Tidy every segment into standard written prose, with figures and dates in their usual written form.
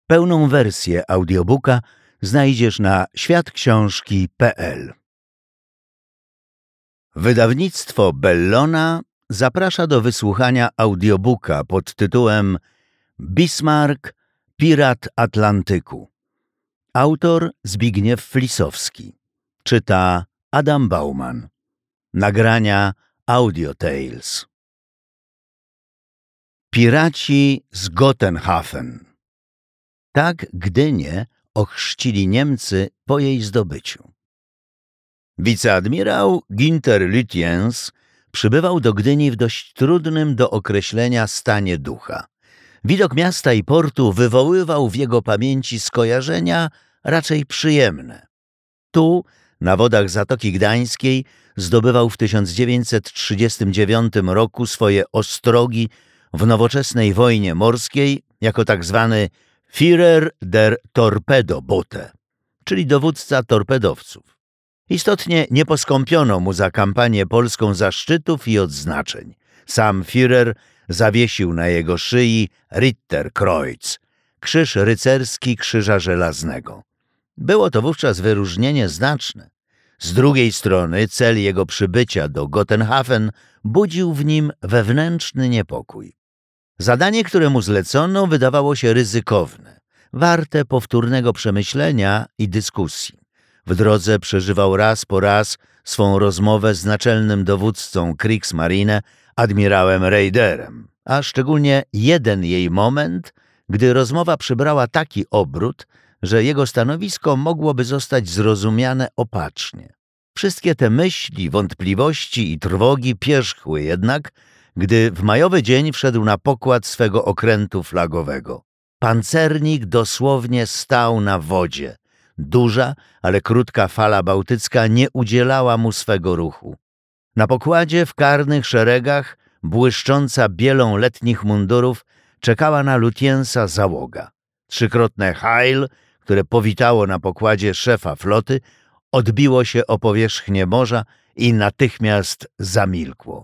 Pełną wersję audiobooka znajdziesz na światksiążki.pl. Wydawnictwo Bellona zaprasza do wysłuchania audiobooka pod tytułem Bismarck – Pirat Atlantyku. Autor Zbigniew Flisowski. Czyta Adam Bauman. Nagrania Audio Tales. Piraci z Gotenhafen. Tak Gdynię ochrzcili Niemcy po jej zdobyciu. Wiceadmirał Günther Lutyens przybywał do Gdyni w dość trudnym do określenia stanie ducha. Widok miasta i portu wywoływał w jego pamięci skojarzenia raczej przyjemne. Tu, na wodach Zatoki Gdańskiej, zdobywał w 1939 roku swoje ostrogi w nowoczesnej wojnie morskiej jako tak zwany Führer der Torpedoboote, czyli dowódca torpedowców. Istotnie nie poskąpiono mu za kampanię polską zaszczytów i odznaczeń. Sam Führer zawiesił na jego szyi Ritterkreuz, krzyż rycerski Krzyża Żelaznego. Było to wówczas wyróżnienie znaczne. Z drugiej strony cel jego przybycia do Gotenhafen budził w nim wewnętrzny niepokój. Zadanie, które mu zlecono, wydawało się ryzykowne, warte powtórnego przemyślenia i dyskusji. W drodze przeżywał raz po raz swą rozmowę z naczelnym dowódcą Kriegsmarine, admirałem Raiderem, a szczególnie jeden jej moment, gdy rozmowa przybrała taki obrót, że jego stanowisko mogłoby zostać zrozumiane opacznie. Wszystkie te myśli, wątpliwości i trwogi pierzchły jednak, gdy w majowy dzień wszedł na pokład swego okrętu flagowego. Pancernik dosłownie stał na wodzie. Duża, ale krótka fala bałtycka nie udzielała mu swego ruchu. Na pokładzie w karnych szeregach, błyszcząca bielą letnich mundurów, czekała na Lutyensa załoga. Trzykrotne Heil, które powitało na pokładzie szefa floty, odbiło się o powierzchnię morza i natychmiast zamilkło.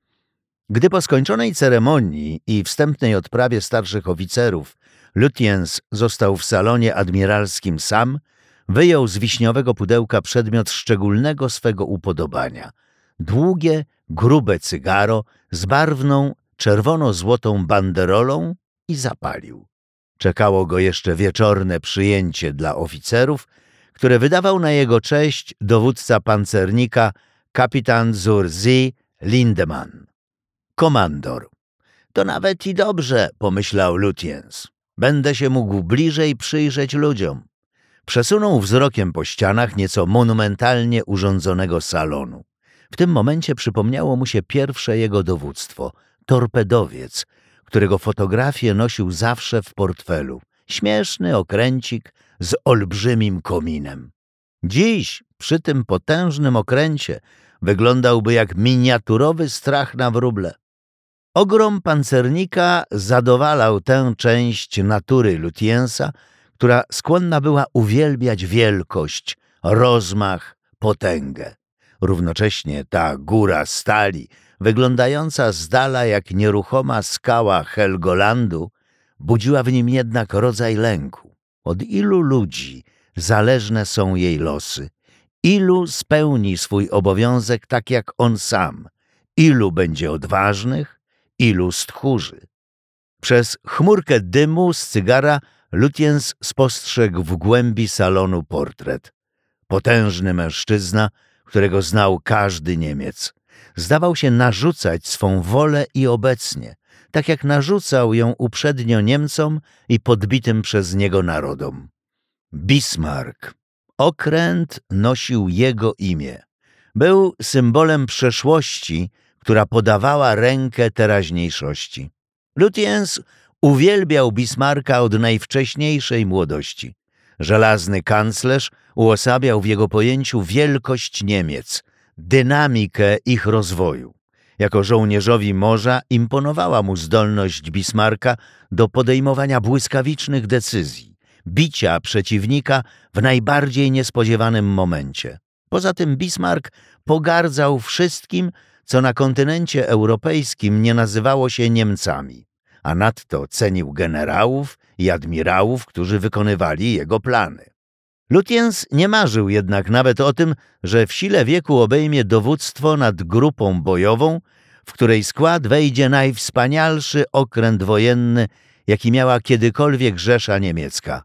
Gdy po skończonej ceremonii i wstępnej odprawie starszych oficerów Lutyens został w salonie admiralskim sam, wyjął z wiśniowego pudełka przedmiot szczególnego swego upodobania – długie, grube cygaro z barwną, czerwono-złotą banderolą i zapalił. Czekało go jeszcze wieczorne przyjęcie dla oficerów, które wydawał na jego cześć dowódca pancernika kapitan zur See Lindemann. Komandor. To nawet i dobrze, pomyślał Lutyens. Będę się mógł bliżej przyjrzeć ludziom. Przesunął wzrokiem po ścianach nieco monumentalnie urządzonego salonu. W tym momencie przypomniało mu się pierwsze jego dowództwo, torpedowiec, którego fotografię nosił zawsze w portfelu. Śmieszny okręcik z olbrzymim kominem. Dziś, przy tym potężnym okręcie, wyglądałby jak miniaturowy strach na wróble. Ogrom pancernika zadowalał tę część natury Lutyensa, która skłonna była uwielbiać wielkość, rozmach, potęgę. Równocześnie ta góra stali, wyglądająca z dala jak nieruchoma skała Helgolandu, budziła w nim jednak rodzaj lęku. Od ilu ludzi zależne są jej losy? Ilu spełni swój obowiązek tak jak on sam? Ilu będzie odważnych? Ilu stchórzy? Przez chmurkę dymu z cygara Lutyens spostrzegł w głębi salonu portret. Potężny mężczyzna, którego znał każdy Niemiec. Zdawał się narzucać swą wolę i obecnie, tak jak narzucał ją uprzednio Niemcom i podbitym przez niego narodom. Bismarck. Okręt nosił jego imię. Był symbolem przeszłości, która podawała rękę teraźniejszości. Lutyens uwielbiał Bismarcka od najwcześniejszej młodości. Żelazny kanclerz uosabiał w jego pojęciu wielkość Niemiec, dynamikę ich rozwoju. Jako żołnierzowi morza imponowała mu zdolność Bismarcka do podejmowania błyskawicznych decyzji, bicia przeciwnika w najbardziej niespodziewanym momencie. Poza tym Bismarck pogardzał wszystkim, co na kontynencie europejskim nie nazywało się Niemcami, a nadto cenił generałów i admirałów, którzy wykonywali jego plany. Lutyens nie marzył jednak nawet o tym, że w sile wieku obejmie dowództwo nad grupą bojową, w której skład wejdzie najwspanialszy okręt wojenny, jaki miała kiedykolwiek Rzesza Niemiecka.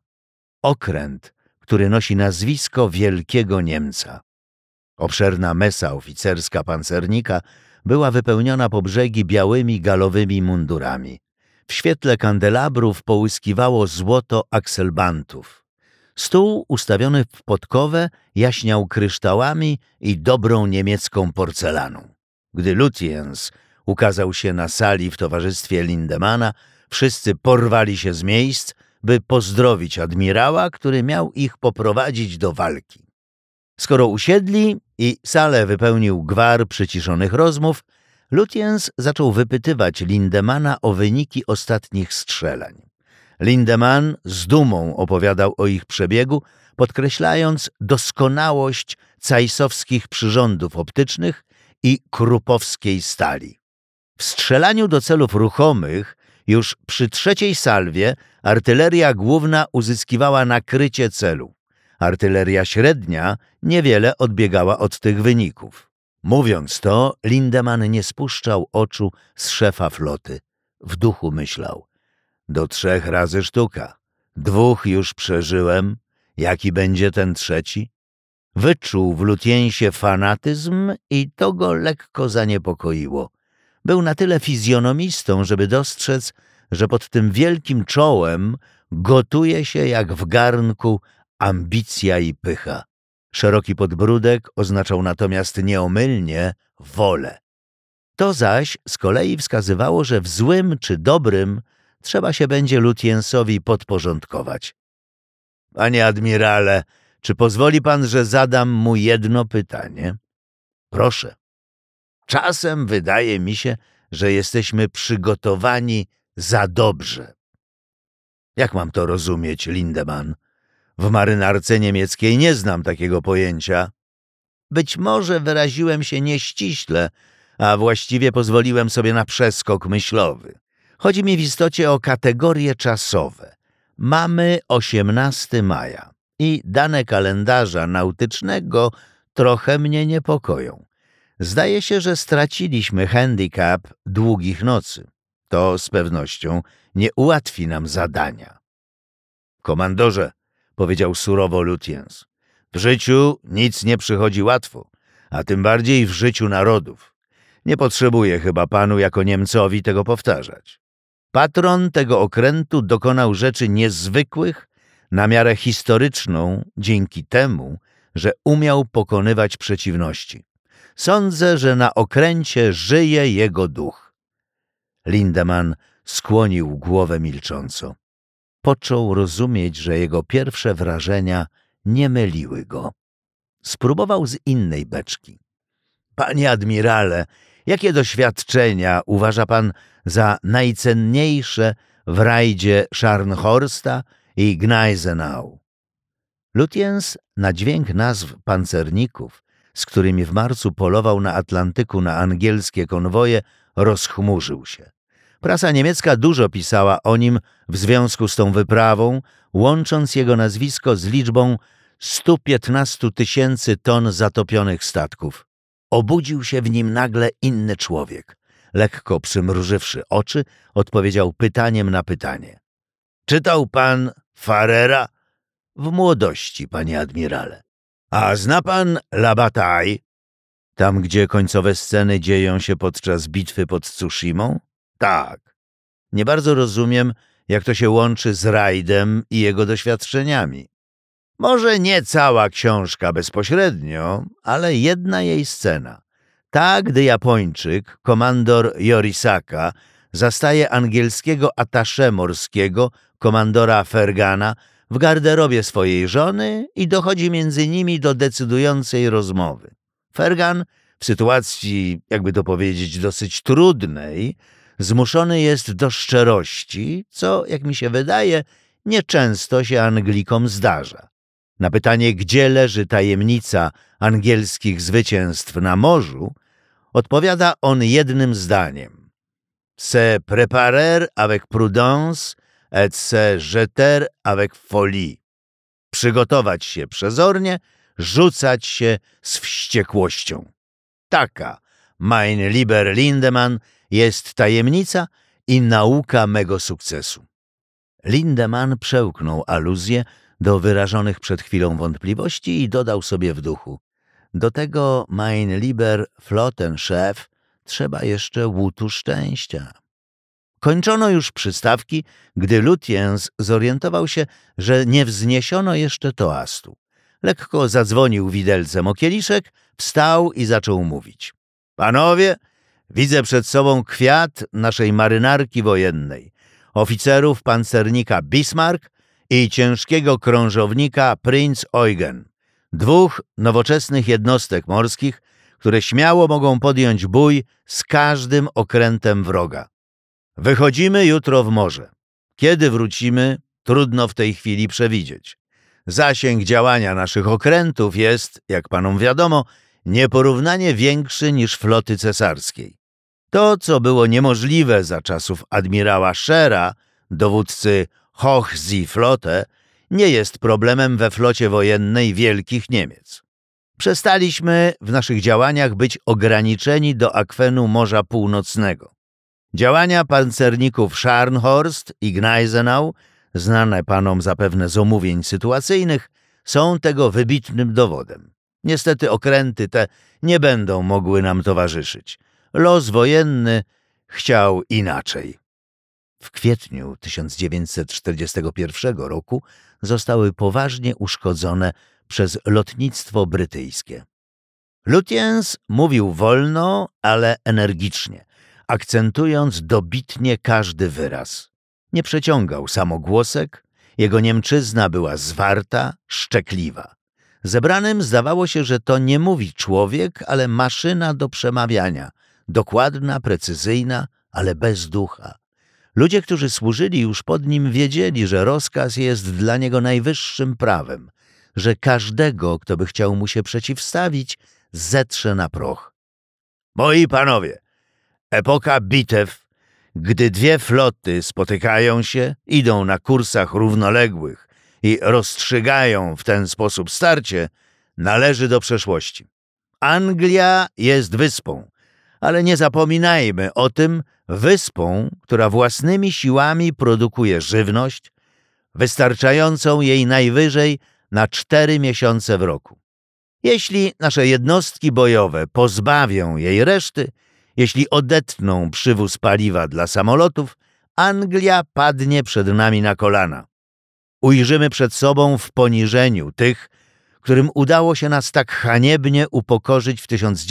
Okręt, który nosi nazwisko Wielkiego Niemca. Obszerna mesa oficerska pancernika była wypełniona po brzegi białymi galowymi mundurami. W świetle kandelabrów połyskiwało złoto akselbantów. Stół ustawiony w podkowę jaśniał kryształami i dobrą niemiecką porcelaną. Gdy Lutyens ukazał się na sali w towarzystwie Lindemana, wszyscy porwali się z miejsc, by pozdrowić admirała, który miał ich poprowadzić do walki. Skoro usiedli i salę wypełnił gwar przyciszonych rozmów, Lutyens zaczął wypytywać Lindemana o wyniki ostatnich strzelań. Lindeman z dumą opowiadał o ich przebiegu, podkreślając doskonałość cajsowskich przyrządów optycznych i krupowskiej stali. W strzelaniu do celów ruchomych już przy trzeciej salwie artyleria główna uzyskiwała nakrycie celu. Artyleria średnia niewiele odbiegała od tych wyników. Mówiąc to, Lindeman nie spuszczał oczu z szefa floty. W duchu myślał: do 3 razy sztuka. 2 już przeżyłem. Jaki będzie ten trzeci? Wyczuł w Lutyensie fanatyzm i to go lekko zaniepokoiło. Był na tyle fizjonomistą, żeby dostrzec, że pod tym wielkim czołem gotuje się jak w garnku ambicja i pycha. Szeroki podbródek oznaczał natomiast nieomylnie wolę. To zaś z kolei wskazywało, że w złym czy dobrym trzeba się będzie Lutyensowi podporządkować. Panie admirale, czy pozwoli pan, że zadam mu jedno pytanie? Proszę. Czasem wydaje mi się, że jesteśmy przygotowani za dobrze. Jak mam to rozumieć, Lindeman? W marynarce niemieckiej nie znam takiego pojęcia. Być może wyraziłem się nieściśle, a właściwie pozwoliłem sobie na przeskok myślowy. Chodzi mi w istocie o kategorie czasowe. Mamy 18 maja i dane kalendarza nautycznego trochę mnie niepokoją. Zdaje się, że straciliśmy handicap długich nocy. To z pewnością nie ułatwi nam zadania. Komandorze, powiedział surowo Lutyens, w życiu nic nie przychodzi łatwo, a tym bardziej w życiu narodów. Nie potrzebuje chyba panu jako Niemcowi tego powtarzać. Patron tego okrętu dokonał rzeczy niezwykłych na miarę historyczną dzięki temu, że umiał pokonywać przeciwności. Sądzę, że na okręcie żyje jego duch. Lindeman skłonił głowę milcząco. Począł rozumieć, że jego pierwsze wrażenia nie myliły go. Spróbował z innej beczki. Panie admirale, jakie doświadczenia uważa pan za najcenniejsze w rajdzie Scharnhorsta i Gneisenau? Lutyens na dźwięk nazw pancerników, z którymi w marcu polował na Atlantyku na angielskie konwoje, rozchmurzył się. Prasa niemiecka dużo pisała o nim w związku z tą wyprawą, łącząc jego nazwisko z liczbą 115 000 ton zatopionych statków. Obudził się w nim nagle inny człowiek. Lekko przymrużywszy oczy, odpowiedział pytaniem na pytanie. Czytał pan Farrera? W młodości, panie admirale. A zna pan La Bataille? Tam, gdzie końcowe sceny dzieją się podczas bitwy pod Tsushimą? Tak. Nie bardzo rozumiem, jak to się łączy z rajdem i jego doświadczeniami. Może nie cała książka bezpośrednio, ale jedna jej scena. Ta, gdy Japończyk, komandor Yorisaka, zastaje angielskiego attaché morskiego, komandora Fergana, w garderobie swojej żony i dochodzi między nimi do decydującej rozmowy. Fergan, w sytuacji, jakby to powiedzieć, dosyć trudnej, zmuszony jest do szczerości, co, jak mi się wydaje, nieczęsto się Anglikom zdarza. Na pytanie, gdzie leży tajemnica angielskich zwycięstw na morzu, odpowiada on jednym zdaniem. Se préparer avec prudence et se jeter avec folie. Przygotować się przezornie, rzucać się z wściekłością. Taka, mein lieber Lindemann, jest tajemnica i nauka mego sukcesu. Lindemann przełknął aluzję do wyrażonych przed chwilą wątpliwości i dodał sobie w duchu: do tego, mein lieber Flottenchef, trzeba jeszcze łutu szczęścia. Kończono już przystawki, gdy Lutyens zorientował się, że nie wzniesiono jeszcze toastu. Lekko zadzwonił widelcem o kieliszek, wstał i zaczął mówić. Panowie, widzę przed sobą kwiat naszej marynarki wojennej, oficerów pancernika Bismarck i ciężkiego krążownika Prinz Eugen. 2 nowoczesnych jednostek morskich, które śmiało mogą podjąć bój z każdym okrętem wroga. Wychodzimy jutro w morze. Kiedy wrócimy, trudno w tej chwili przewidzieć. Zasięg działania naszych okrętów jest, jak panom wiadomo, nieporównanie większy niż floty cesarskiej. To, co było niemożliwe za czasów admirała Schera, dowódcy Hochseeflotte, nie jest problemem we flocie wojennej Wielkich Niemiec. Przestaliśmy w naszych działaniach być ograniczeni do akwenu Morza Północnego. Działania pancerników Scharnhorst i Gneisenau, znane panom zapewne z omówień sytuacyjnych, są tego wybitnym dowodem. Niestety okręty te nie będą mogły nam towarzyszyć. Los wojenny chciał inaczej. W kwietniu 1941 roku zostały poważnie uszkodzone przez lotnictwo brytyjskie. Lutyens mówił wolno, ale energicznie, akcentując dobitnie każdy wyraz. Nie przeciągał samogłosek, jego niemczyzna była zwarta, szczekliwa. Zebranym zdawało się, że to nie mówi człowiek, ale maszyna do przemawiania, dokładna, precyzyjna, ale bez ducha. Ludzie, którzy służyli już pod nim, wiedzieli, że rozkaz jest dla niego najwyższym prawem, że każdego, kto by chciał mu się przeciwstawić, zetrze na proch. Moi panowie, epoka bitew, gdy 2 floty spotykają się, idą na kursach równoległych i rozstrzygają w ten sposób starcie, należy do przeszłości. Anglia jest wyspą, ale nie zapominajmy o tym, wyspą, która własnymi siłami produkuje żywność, wystarczającą jej najwyżej na 4 miesiące w roku. Jeśli nasze jednostki bojowe pozbawią jej reszty, jeśli odetną przywóz paliwa dla samolotów, Anglia padnie przed nami na kolana. Ujrzymy przed sobą w poniżeniu tych, którym udało się nas tak haniebnie upokorzyć w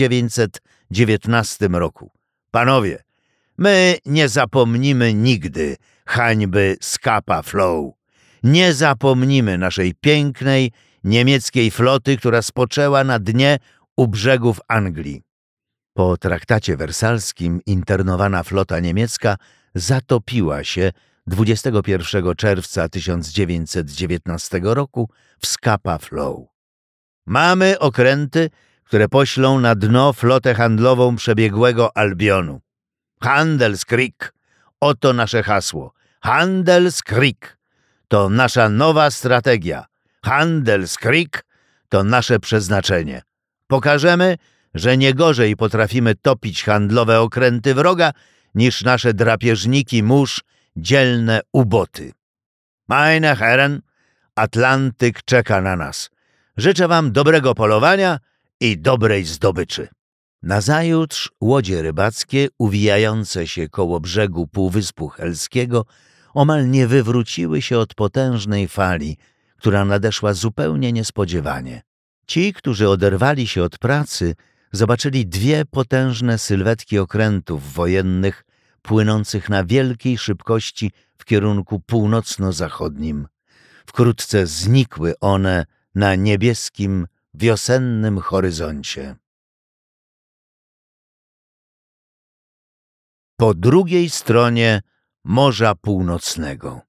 1919 roku. Panowie, my nie zapomnimy nigdy hańby Scapa Flow. Nie zapomnimy naszej pięknej niemieckiej floty, która spoczęła na dnie u brzegów Anglii. Po traktacie wersalskim internowana flota niemiecka zatopiła się 21 czerwca 1919 roku w Scapa Flow. Mamy okręty, które poślą na dno flotę handlową przebiegłego Albionu. Handelskrieg, oto nasze hasło. Handelskrieg to nasza nowa strategia. Handelskrieg to nasze przeznaczenie. Pokażemy, że nie gorzej potrafimy topić handlowe okręty wroga niż nasze drapieżniki mórz, dzielne uboty. Meine Herren, Atlantyk czeka na nas. Życzę wam dobrego polowania i dobrej zdobyczy. Nazajutrz łodzie rybackie uwijające się koło brzegu Półwyspu Helskiego omal nie wywróciły się od potężnej fali, która nadeszła zupełnie niespodziewanie. Ci, którzy oderwali się od pracy, zobaczyli 2 potężne sylwetki okrętów wojennych płynących na wielkiej szybkości w kierunku północno-zachodnim. Wkrótce znikły one na niebieskim, wiosennym horyzoncie. Po drugiej stronie Morza Północnego.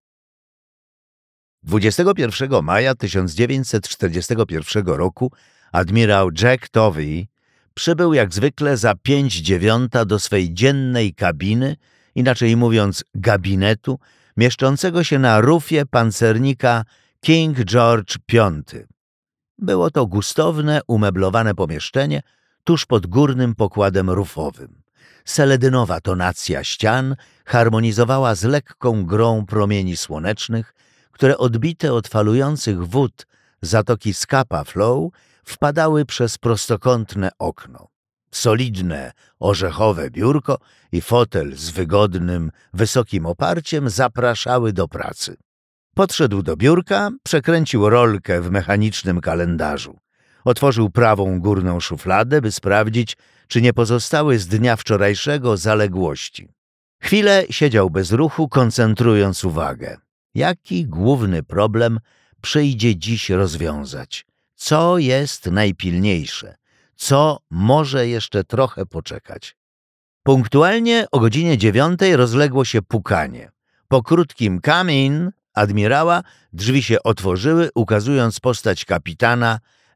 21 maja 1941 roku admirał Jack Tovey przybył jak zwykle za 5:09 do swej dziennej kabiny, inaczej mówiąc gabinetu, mieszczącego się na rufie pancernika King George V. Było to gustowne, umeblowane pomieszczenie tuż pod górnym pokładem rufowym. Seledynowa tonacja ścian harmonizowała z lekką grą promieni słonecznych, które odbite od falujących wód zatoki Scapa Flow wpadały przez prostokątne okno. Solidne, orzechowe biurko i fotel z wygodnym, wysokim oparciem zapraszały do pracy. Podszedł do biurka, przekręcił rolkę w mechanicznym kalendarzu. Otworzył prawą górną szufladę, by sprawdzić, czy nie pozostały z dnia wczorajszego zaległości. Chwilę siedział bez ruchu, koncentrując uwagę. Jaki główny problem przyjdzie dziś rozwiązać? Co jest najpilniejsze? Co może jeszcze trochę poczekać? Punktualnie o godzinie 9 rozległo się pukanie. Po krótkim come in admirała drzwi się otworzyły, ukazując postać kapitana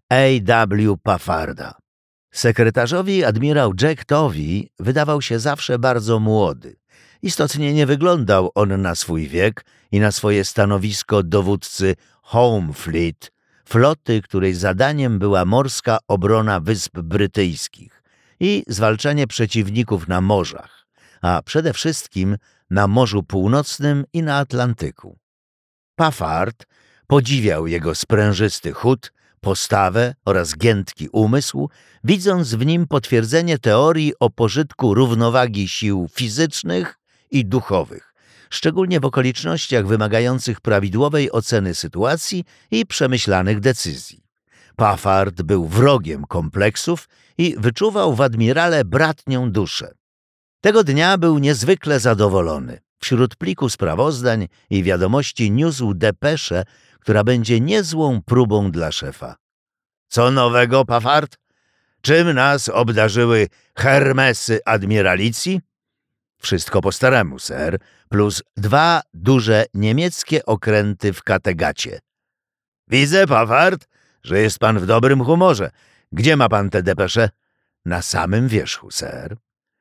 A.W. Paffarda. Sekretarzowi admirał Jack Tovey wydawał się zawsze bardzo młody. Istotnie nie wyglądał on na swój wiek i na swoje stanowisko dowódcy Home Fleet, floty, której zadaniem była morska obrona Wysp Brytyjskich i zwalczanie przeciwników na morzach, a przede wszystkim na Morzu Północnym i na Atlantyku. Paffard podziwiał jego sprężysty chód, postawę oraz giętki umysł, widząc w nim potwierdzenie teorii o pożytku równowagi sił fizycznych i duchowych, szczególnie w okolicznościach wymagających prawidłowej oceny sytuacji i przemyślanych decyzji. Paffard był wrogiem kompleksów i wyczuwał w admirale bratnią duszę. Tego dnia był niezwykle zadowolony. Wśród pliku sprawozdań i wiadomości niósł depeszę, która będzie niezłą próbą dla szefa. Co nowego, Paffard? Czym nas obdarzyły Hermesy admiralicji? Wszystko po staremu, ser, plus 2 duże niemieckie okręty w Kattegacie. Widzę, Paffard, że jest pan w dobrym humorze. Gdzie ma pan tę depeszę? Na samym wierzchu, ser.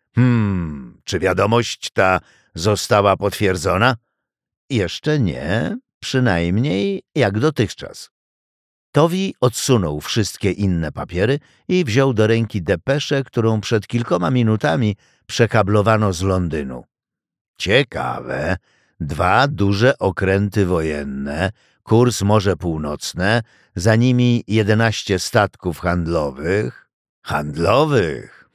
Czy wiadomość ta została potwierdzona? Jeszcze nie, przynajmniej jak dotychczas. Tovey odsunął wszystkie inne papiery i wziął do ręki depeszę, którą przed kilkoma minutami przekablowano z Londynu. Ciekawe, 2 duże okręty wojenne, kurs Morze Północne, za nimi 11 statków handlowych. Handlowych?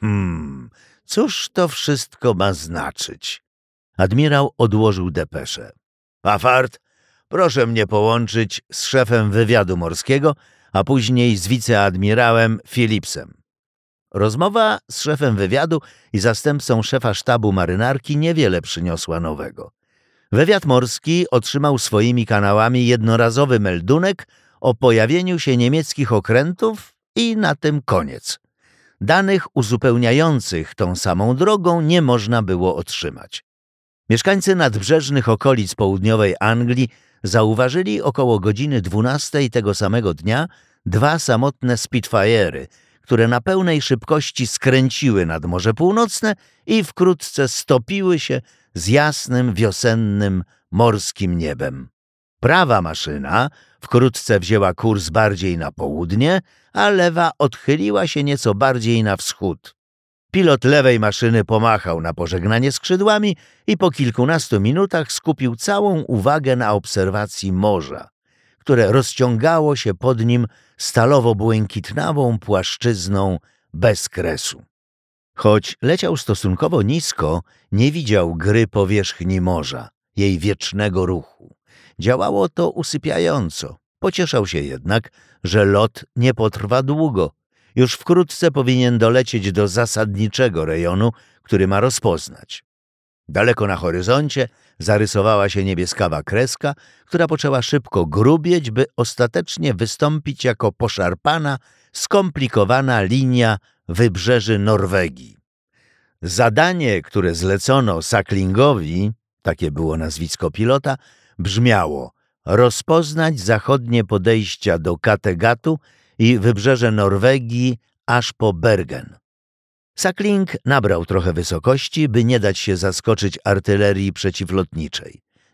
Cóż to wszystko ma znaczyć? Admirał odłożył depeszę. Paffard, proszę mnie połączyć z szefem wywiadu morskiego, a później z wiceadmirałem Phillipsem. Rozmowa z szefem wywiadu i zastępcą szefa sztabu marynarki niewiele przyniosła nowego. Wywiad morski otrzymał swoimi kanałami jednorazowy meldunek o pojawieniu się niemieckich okrętów i na tym koniec. Danych uzupełniających tą samą drogą nie można było otrzymać. Mieszkańcy nadbrzeżnych okolic południowej Anglii zauważyli około godziny 12 tego samego dnia 2 samotne Spitfire'y, które na pełnej szybkości skręciły nad Morze Północne i wkrótce stopiły się z jasnym, wiosennym, morskim niebem. Prawa maszyna wkrótce wzięła kurs bardziej na południe, a lewa odchyliła się nieco bardziej na wschód. Pilot lewej maszyny pomachał na pożegnanie skrzydłami i po kilkunastu minutach skupił całą uwagę na obserwacji morza, które rozciągało się pod nim stalowo-błękitnawą płaszczyzną bez kresu. Choć leciał stosunkowo nisko, nie widział gry powierzchni morza, jej wiecznego ruchu. Działało to usypiająco. Pocieszał się jednak, że lot nie potrwa długo. Już wkrótce powinien dolecieć do zasadniczego rejonu, który ma rozpoznać. Daleko na horyzoncie zarysowała się niebieskawa kreska, która poczęła szybko grubieć, by ostatecznie wystąpić jako poszarpana, skomplikowana linia wybrzeży Norwegii. Zadanie, które zlecono Sacklingowi, takie było nazwisko pilota, brzmiało: rozpoznać zachodnie podejścia do Kattegatu i wybrzeże Norwegii aż po Bergen. Sackling nabrał trochę wysokości, by nie dać się zaskoczyć artylerii przeciwlotniczej.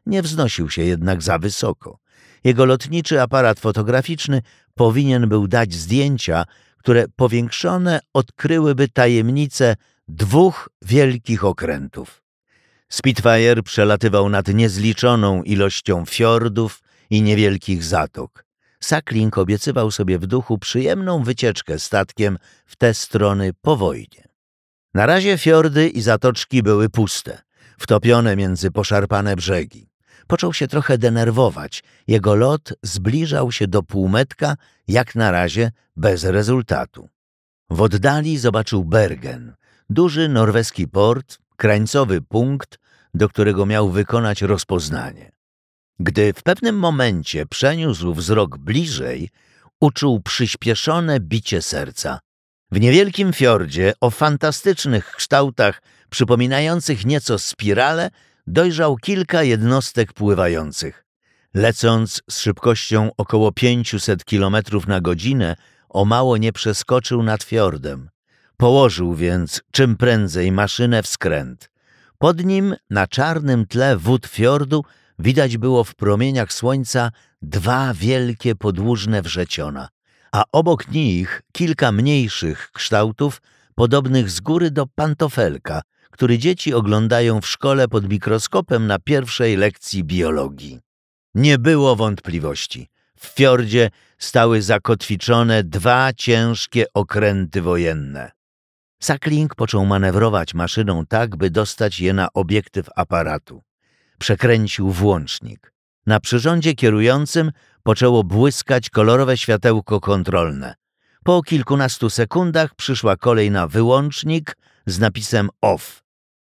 Nie wznosił się jednak za wysoko. Jego lotniczy aparat fotograficzny powinien był dać zdjęcia, które powiększone odkryłyby tajemnicę 2 wielkich okrętów. Spitfire przelatywał nad niezliczoną ilością fiordów i niewielkich zatok. Suckling obiecywał sobie w duchu przyjemną wycieczkę statkiem w te strony po wojnie. Na razie fiordy i zatoczki były puste, wtopione między poszarpane brzegi. Począł się trochę denerwować. Jego lot zbliżał się do półmetka, jak na razie bez rezultatu. W oddali zobaczył Bergen, duży norweski port, krańcowy punkt, do którego miał wykonać rozpoznanie. Gdy w pewnym momencie przeniósł wzrok bliżej, uczuł przyspieszone bicie serca. W niewielkim fiordzie o fantastycznych kształtach przypominających nieco spirale dojrzał kilka jednostek pływających. Lecąc z szybkością około 500 km na godzinę, o mało nie przeskoczył nad fiordem. Położył więc czym prędzej maszynę w skręt. Pod nim, na czarnym tle wód fiordu, widać było w promieniach słońca 2 wielkie podłużne wrzeciona, a obok nich kilka mniejszych kształtów, podobnych z góry do pantofelka, który dzieci oglądają w szkole pod mikroskopem na pierwszej lekcji biologii. Nie było wątpliwości. W fiordzie stały zakotwiczone 2 ciężkie okręty wojenne. Suckling począł manewrować maszyną tak, by dostać je na obiektyw aparatu. Przekręcił włącznik. Na przyrządzie kierującym poczęło błyskać kolorowe światełko kontrolne. Po kilkunastu sekundach przyszła kolej na wyłącznik z napisem OFF.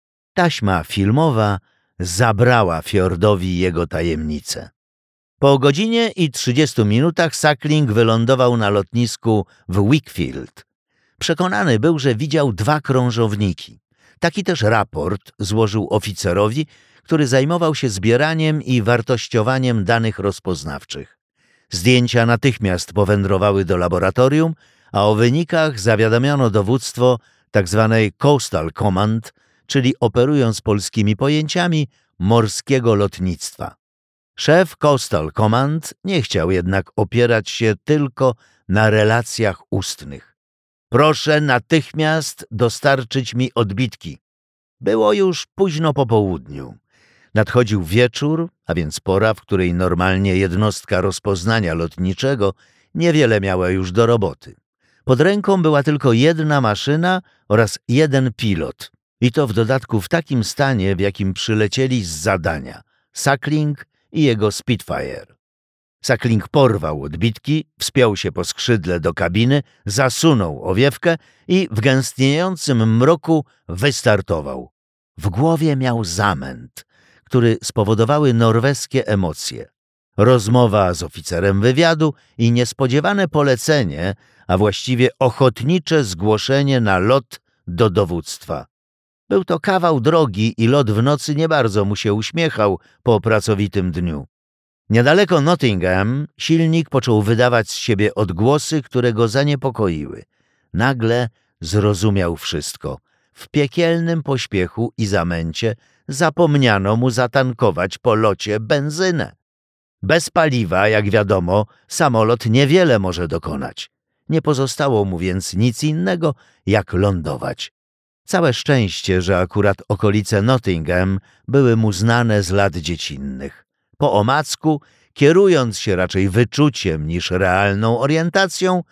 Taśma filmowa zabrała fiordowi jego tajemnicę. Po godzinie i 30 minutach Suckling wylądował na lotnisku w Wickfield. Przekonany był, że widział 2 krążowniki. Taki też raport złożył oficerowi, który zajmował się zbieraniem i wartościowaniem danych rozpoznawczych. Zdjęcia natychmiast powędrowały do laboratorium, a o wynikach zawiadomiono dowództwo tzw. Coastal Command, czyli operując polskimi pojęciami morskiego lotnictwa. Szef Coastal Command nie chciał jednak opierać się tylko na relacjach ustnych. Proszę natychmiast dostarczyć mi odbitki. Było już późno po południu. Nadchodził wieczór, a więc pora, w której normalnie jednostka rozpoznania lotniczego niewiele miała już do roboty. Pod ręką była tylko jedna maszyna oraz jeden pilot. I to w dodatku w takim stanie, w jakim przylecieli z zadania Suckling i jego Spitfire. Suckling porwał odbitki, wspiął się po skrzydle do kabiny, zasunął owiewkę i w gęstniejącym mroku wystartował. W głowie miał zamęt, który spowodowały norweskie emocje. Rozmowa z oficerem wywiadu i niespodziewane polecenie, a właściwie ochotnicze zgłoszenie na lot do dowództwa. Był to kawał drogi i lot w nocy nie bardzo mu się uśmiechał po pracowitym dniu. Niedaleko Nottingham silnik począł wydawać z siebie odgłosy, które go zaniepokoiły. Nagle zrozumiał wszystko. W piekielnym pośpiechu i zamęcie zapomniano mu zatankować po locie benzynę. Bez paliwa, jak wiadomo, samolot niewiele może dokonać. Nie pozostało mu więc nic innego, jak lądować. Całe szczęście, że akurat okolice Nottingham były mu znane z lat dziecinnych. Po omacku, kierując się raczej wyczuciem niż realną orientacją,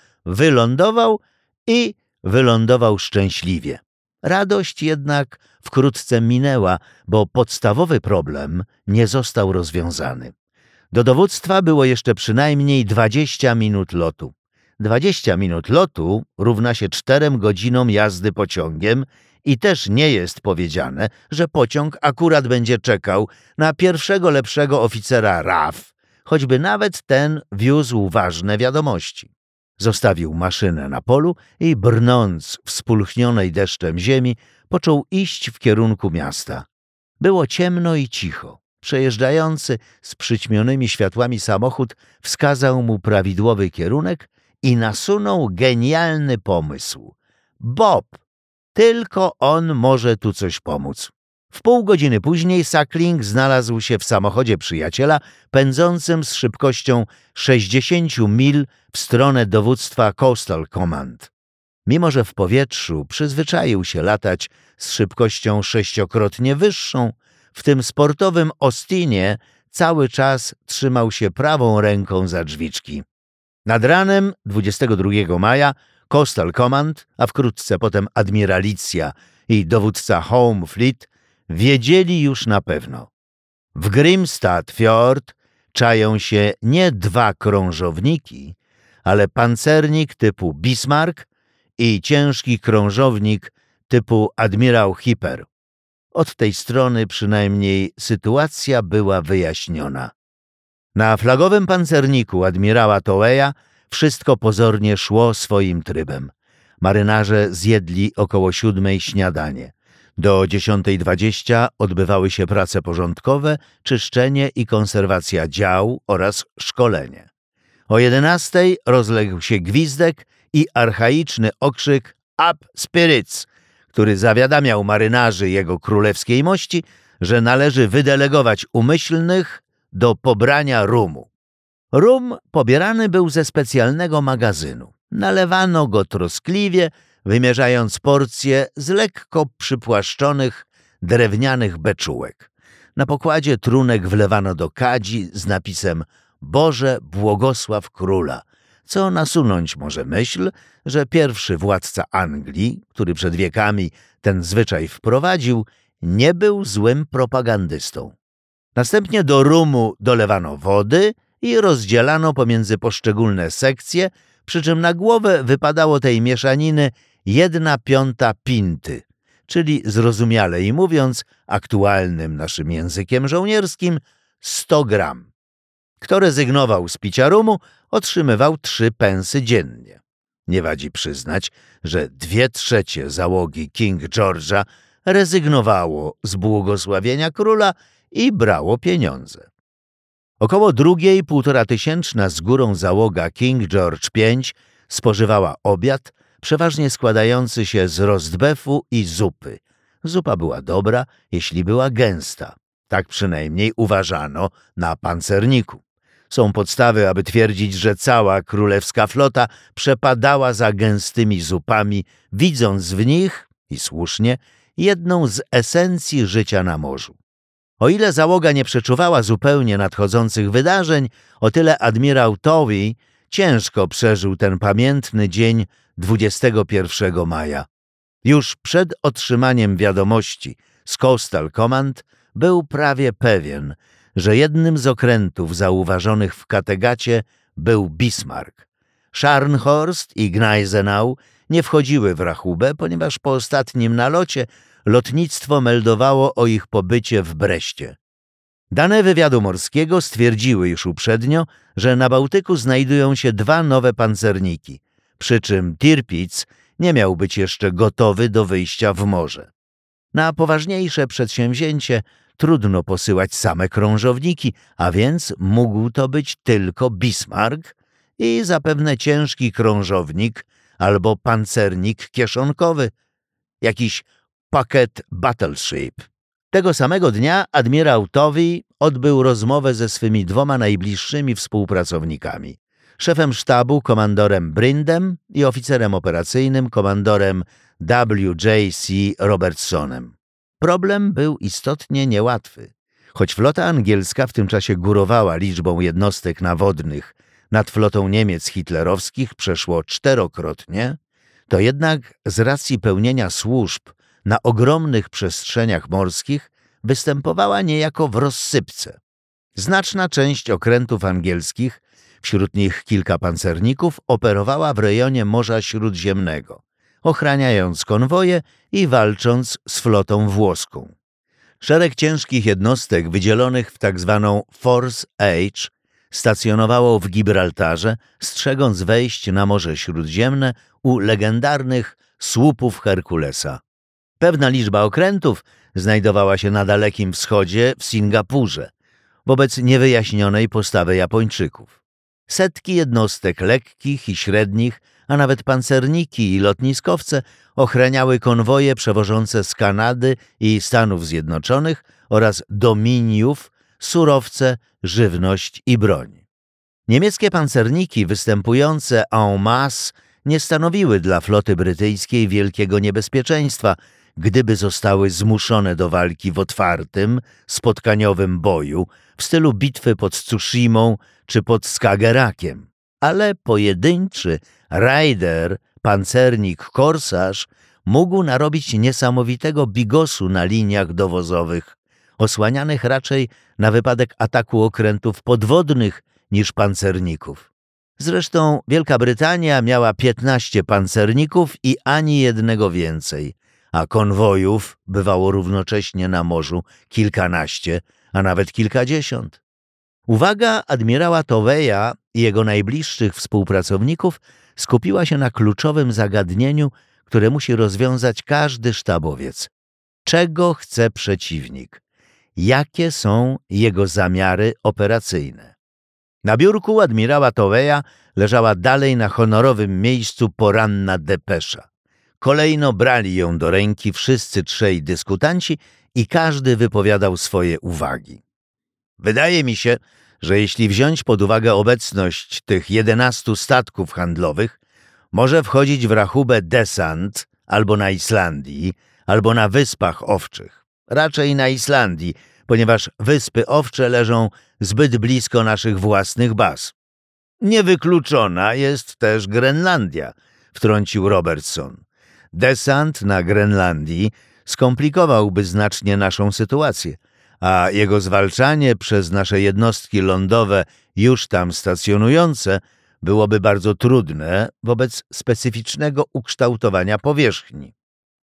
wylądował szczęśliwie. Radość jednak wkrótce minęła, bo podstawowy problem nie został rozwiązany. Do dowództwa było jeszcze przynajmniej 20 minut lotu. 20 minut lotu równa się 4 godzinom jazdy pociągiem i też nie jest powiedziane, że pociąg akurat będzie czekał na pierwszego lepszego oficera RAF, choćby nawet ten wiózł ważne wiadomości. Zostawił maszynę na polu i brnąc w spulchnionej deszczem ziemi, począł iść w kierunku miasta. Było ciemno i cicho. Przejeżdżający z przyćmionymi światłami samochód wskazał mu prawidłowy kierunek i nasunął genialny pomysł. Bob! Tylko on może tu coś pomóc. W pół godziny później Suckling znalazł się w samochodzie przyjaciela pędzącym z szybkością 60 mil w stronę dowództwa Coastal Command. Mimo że w powietrzu przyzwyczaił się latać z szybkością 6-krotnie wyższą, w tym sportowym Austinie cały czas trzymał się prawą ręką za drzwiczki. Nad ranem 22 maja Coastal Command, a wkrótce potem admiralicja i dowódca Home Fleet wiedzieli już na pewno. W Grimstad Fjord czają się nie 2 krążowniki, ale pancernik typu Bismarck i ciężki krążownik typu admirał Hipper. Od tej strony przynajmniej sytuacja była wyjaśniona. Na flagowym pancerniku admirała Toweya wszystko pozornie szło swoim trybem. Marynarze zjedli około 7 śniadanie. Do 10:20 odbywały się prace porządkowe, czyszczenie i konserwacja dział oraz szkolenie. O 11:00 rozległ się gwizdek i archaiczny okrzyk "Up spirits", który zawiadamiał marynarzy jego królewskiej mości, że należy wydelegować umyślnych do pobrania rumu. Rum pobierany był ze specjalnego magazynu. Nalewano go troskliwie, wymierzając porcje z lekko przypłaszczonych drewnianych beczułek. Na pokładzie trunek wlewano do kadzi z napisem „Boże, błogosław króla”, co nasunąć może myśl, że pierwszy władca Anglii, który przed wiekami ten zwyczaj wprowadził, nie był złym propagandystą. Następnie do rumu dolewano wody i rozdzielano pomiędzy poszczególne sekcje, przy czym na głowę wypadało tej mieszaniny 1/5 pinty, czyli zrozumialej mówiąc, aktualnym naszym językiem żołnierskim, 100 gram. Kto rezygnował z picia rumu, otrzymywał 3 pensy dziennie. Nie wadzi przyznać, że 2/3 załogi King George'a rezygnowało z błogosławienia króla i brało pieniądze. Około 2, 1,5-tysięczna z górą załoga King George V spożywała obiad, przeważnie składający się z rostbefu i zupy. Zupa była dobra, jeśli była gęsta. Tak przynajmniej uważano na pancerniku. Są podstawy, aby twierdzić, że cała królewska flota przepadała za gęstymi zupami, widząc w nich, i słusznie, jedną z esencji życia na morzu. O ile załoga nie przeczuwała zupełnie nadchodzących wydarzeń, o tyle admirał Towey ciężko przeżył ten pamiętny dzień 21 maja. Już przed otrzymaniem wiadomości z Coastal Command był prawie pewien, że jednym z okrętów zauważonych w Kattegacie był Bismarck. Scharnhorst i Gneisenau nie wchodziły w rachubę, ponieważ po ostatnim nalocie lotnictwo meldowało o ich pobycie w Breście. Dane wywiadu morskiego stwierdziły już uprzednio, że na Bałtyku znajdują się 2 nowe pancerniki, przy czym Tirpitz nie miał być jeszcze gotowy do wyjścia w morze. Na poważniejsze przedsięwzięcie trudno posyłać same krążowniki, a więc mógł to być tylko Bismarck i zapewne ciężki krążownik albo pancernik kieszonkowy, jakiś Pocket Battleship. Tego samego dnia admirał Towey odbył rozmowę ze swymi 2 najbliższymi współpracownikami, szefem sztabu komandorem Brindem i oficerem operacyjnym komandorem W.J.C. Robertsonem. Problem był istotnie niełatwy. Choć flota angielska w tym czasie górowała liczbą jednostek nawodnych nad flotą Niemiec hitlerowskich przeszło 4-krotnie, to jednak z racji pełnienia służb na ogromnych przestrzeniach morskich występowała niejako w rozsypce. Znaczna część okrętów angielskich, wśród nich kilka pancerników, operowała w rejonie Morza Śródziemnego, ochraniając konwoje i walcząc z flotą włoską. Szereg ciężkich jednostek wydzielonych w tzw. Force H stacjonowało w Gibraltarze, strzegąc wejść na Morze Śródziemne u legendarnych słupów Herkulesa. Pewna liczba okrętów znajdowała się na Dalekim Wschodzie w Singapurze, wobec niewyjaśnionej postawy Japończyków. Setki jednostek lekkich i średnich, a nawet pancerniki i lotniskowce ochraniały konwoje przewożące z Kanady i Stanów Zjednoczonych oraz dominiów surowce, żywność i broń. Niemieckie pancerniki występujące en masse nie stanowiły dla floty brytyjskiej wielkiego niebezpieczeństwa, gdyby zostały zmuszone do walki w otwartym, spotkaniowym boju w stylu bitwy pod Tsushimą czy pod Skagerakiem. Ale pojedynczy rajder, pancernik, korsarz mógł narobić niesamowitego bigosu na liniach dowozowych, osłanianych raczej na wypadek ataku okrętów podwodnych niż pancerników. Zresztą Wielka Brytania miała 15 pancerników i ani jednego więcej, a konwojów bywało równocześnie na morzu kilkanaście, a nawet kilkadziesiąt. Uwaga admirała Toweya i jego najbliższych współpracowników skupiła się na kluczowym zagadnieniu, które musi rozwiązać każdy sztabowiec. Czego chce przeciwnik? Jakie są jego zamiary operacyjne? Na biurku admirała Toweya leżała dalej na honorowym miejscu poranna depesza. Kolejno brali ją do ręki wszyscy trzej dyskutanci i każdy wypowiadał swoje uwagi. Wydaje mi się, że jeśli wziąć pod uwagę obecność tych 11 statków handlowych, może wchodzić w rachubę desant albo na Islandii, albo na Wyspach Owczych. Raczej na Islandii, ponieważ Wyspy Owcze leżą zbyt blisko naszych własnych baz. Niewykluczona jest też Grenlandia, wtrącił Robertson. Desant na Grenlandii skomplikowałby znacznie naszą sytuację, a jego zwalczanie przez nasze jednostki lądowe już tam stacjonujące byłoby bardzo trudne wobec specyficznego ukształtowania powierzchni.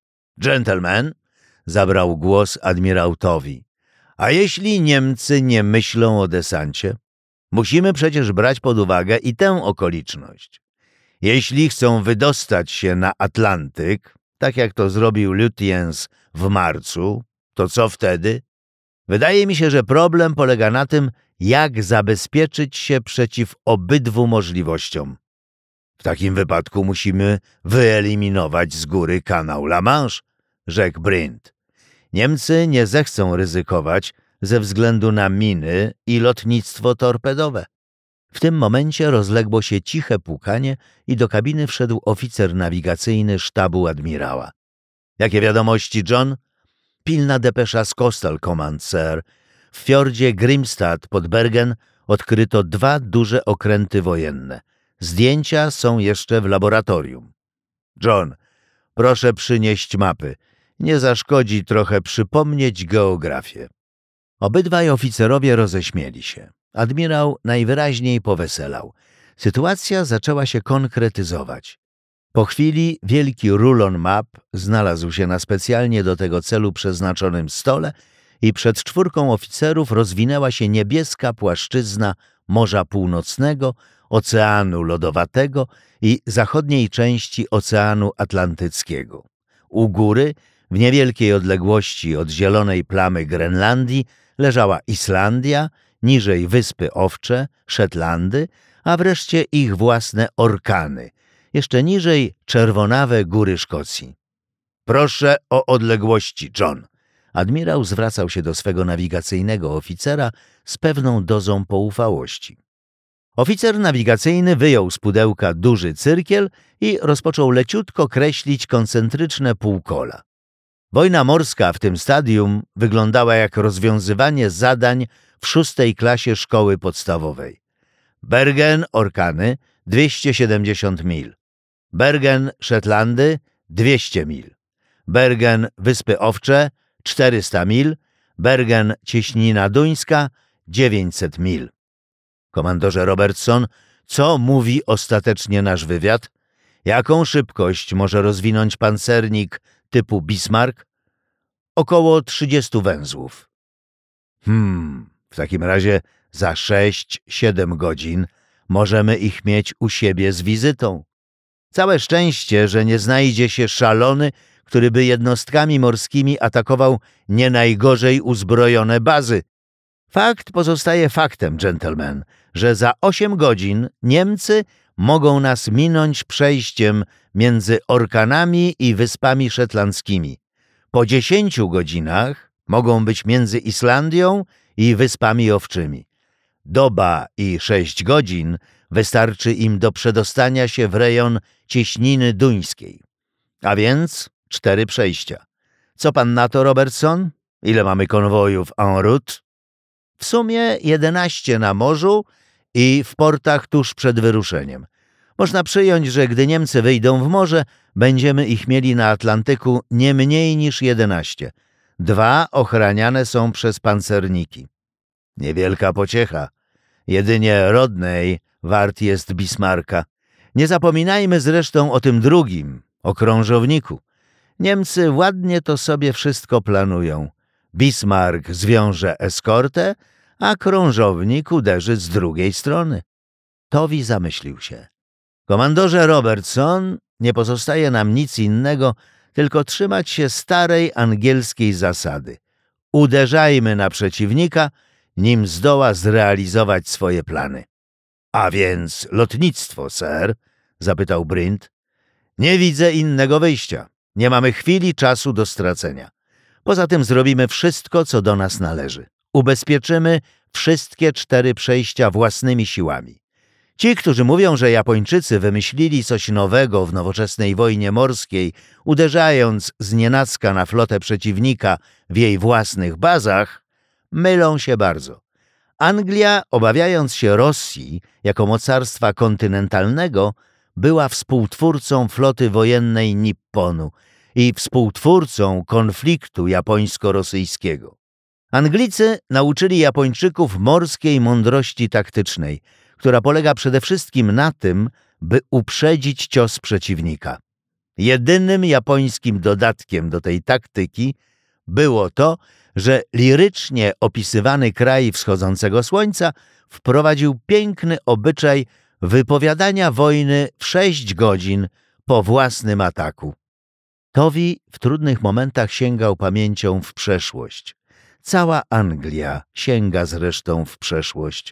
Gentlemen, zabrał głos admirautowi, a jeśli Niemcy nie myślą o desancie? Musimy przecież brać pod uwagę i tę okoliczność. Jeśli chcą wydostać się na Atlantyk, tak jak to zrobił Lutyens w marcu, to co wtedy? Wydaje mi się, że problem polega na tym, jak zabezpieczyć się przeciw obydwu możliwościom. W takim wypadku musimy wyeliminować z góry kanał La Manche, rzekł Brind. Niemcy nie zechcą ryzykować ze względu na miny i lotnictwo torpedowe. W tym momencie rozległo się ciche pukanie i do kabiny wszedł oficer nawigacyjny sztabu admirała. Jakie wiadomości, John? Pilna depesza z Coastal Command, sir. W fiordzie Grimstad pod Bergen odkryto 2 duże okręty wojenne. Zdjęcia są jeszcze w laboratorium. John, proszę przynieść mapy. Nie zaszkodzi trochę przypomnieć geografię. Obydwaj oficerowie roześmieli się. Admirał najwyraźniej poweselał. Sytuacja zaczęła się konkretyzować. Po chwili wielki rulon map znalazł się na specjalnie do tego celu przeznaczonym stole i przed 4 oficerów rozwinęła się niebieska płaszczyzna Morza Północnego, Oceanu Lodowatego i zachodniej części Oceanu Atlantyckiego. U góry, w niewielkiej odległości od zielonej plamy Grenlandii, leżała Islandia, niżej Wyspy Owcze, Szetlandy, a wreszcie ich własne Orkany, jeszcze niżej czerwonawe góry Szkocji. Proszę o odległości, John. Admirał zwracał się do swego nawigacyjnego oficera z pewną dozą poufałości. Oficer nawigacyjny wyjął z pudełka duży cyrkiel i rozpoczął leciutko kreślić koncentryczne półkola. Wojna morska w tym stadium wyglądała jak rozwiązywanie zadań w 6. klasie szkoły podstawowej. Bergen, Orkany, 270 mil. Bergen, Szetlandy, 200 mil. Bergen, Wyspy Owcze, 400 mil. Bergen, Cieśnina Duńska, 900 mil. Komandorze Robertson, co mówi ostatecznie nasz wywiad? Jaką szybkość może rozwinąć pancernik typu Bismarck? Około 30 węzłów. W takim razie za 6-7 godzin możemy ich mieć u siebie z wizytą. Całe szczęście, że nie znajdzie się szalony, który by jednostkami morskimi atakował nie najgorzej uzbrojone bazy. Fakt pozostaje faktem, gentlemen, że za 8 godzin Niemcy mogą nas minąć przejściem między Orkanami i Wyspami Szetlandzkimi. Po 10 godzinach mogą być między Islandią i Wyspami Owczymi. Doba i 6 godzin wystarczy im do przedostania się w rejon Cieśniny Duńskiej. A więc 4 przejścia. Co pan na to, Robertson? Ile mamy konwojów en route? W sumie 11 na morzu i w portach tuż przed wyruszeniem. Można przyjąć, że gdy Niemcy wyjdą w morze, będziemy ich mieli na Atlantyku nie mniej niż 11. 2 ochraniane są przez pancerniki. Niewielka pociecha. Jedynie Rodney wart jest Bismarcka. Nie zapominajmy zresztą o tym drugim, o krążowniku. Niemcy ładnie to sobie wszystko planują. Bismarck zwiąże eskortę, a krążownik uderzy z drugiej strony. Towi zamyślił się. Komandorze Robertson, nie pozostaje nam nic innego, tylko trzymać się starej angielskiej zasady. Uderzajmy na przeciwnika, nim zdoła zrealizować swoje plany. A więc lotnictwo, sir? Zapytał Brind. Nie widzę innego wyjścia. Nie mamy chwili czasu do stracenia. Poza tym zrobimy wszystko, co do nas należy. Ubezpieczymy wszystkie 4 przejścia własnymi siłami. Ci, którzy mówią, że Japończycy wymyślili coś nowego w nowoczesnej wojnie morskiej, uderzając znienacka na flotę przeciwnika w jej własnych bazach, mylą się bardzo. Anglia, obawiając się Rosji jako mocarstwa kontynentalnego, była współtwórcą floty wojennej Nipponu i współtwórcą konfliktu japońsko-rosyjskiego. Anglicy nauczyli Japończyków morskiej mądrości taktycznej, która polega przede wszystkim na tym, by uprzedzić cios przeciwnika. Jedynym japońskim dodatkiem do tej taktyki było to, że lirycznie opisywany kraj wschodzącego słońca wprowadził piękny obyczaj wypowiadania wojny w 6 godzin po własnym ataku. Towi w trudnych momentach sięgał pamięcią w przeszłość. Cała Anglia sięga zresztą w przeszłość.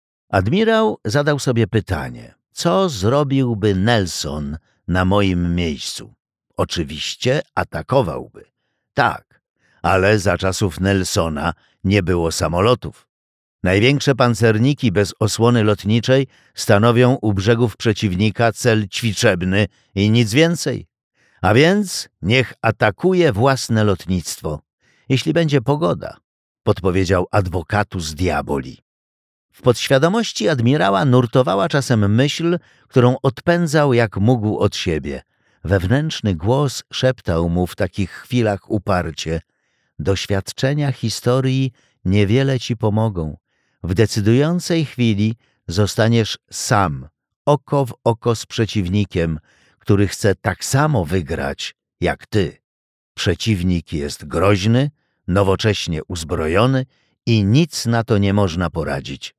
Admirał zadał sobie pytanie, co zrobiłby Nelson na moim miejscu? Oczywiście atakowałby. Tak, ale za czasów Nelsona nie było samolotów. Największe pancerniki bez osłony lotniczej stanowią u brzegów przeciwnika cel ćwiczebny i nic więcej. A więc niech atakuje własne lotnictwo, jeśli będzie pogoda, podpowiedział advocatus diaboli. W podświadomości admirała nurtowała czasem myśl, którą odpędzał jak mógł od siebie. Wewnętrzny głos szeptał mu w takich chwilach uparcie: doświadczenia historii niewiele ci pomogą. W decydującej chwili zostaniesz sam, oko w oko z przeciwnikiem, który chce tak samo wygrać jak ty. Przeciwnik jest groźny, nowocześnie uzbrojony i nic na to nie można poradzić.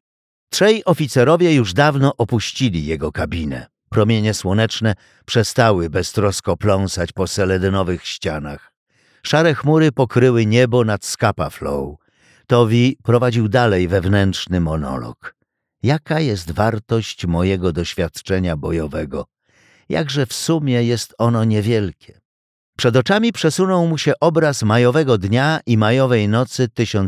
3 oficerowie już dawno opuścili jego kabinę. Promienie słoneczne przestały beztrosko pląsać po seledynowych ścianach. Szare chmury pokryły niebo nad Scapa Flow. Towi prowadził dalej wewnętrzny monolog. Jaka jest wartość mojego doświadczenia bojowego? Jakże w sumie jest ono niewielkie. Przed oczami przesunął mu się obraz majowego dnia i majowej nocy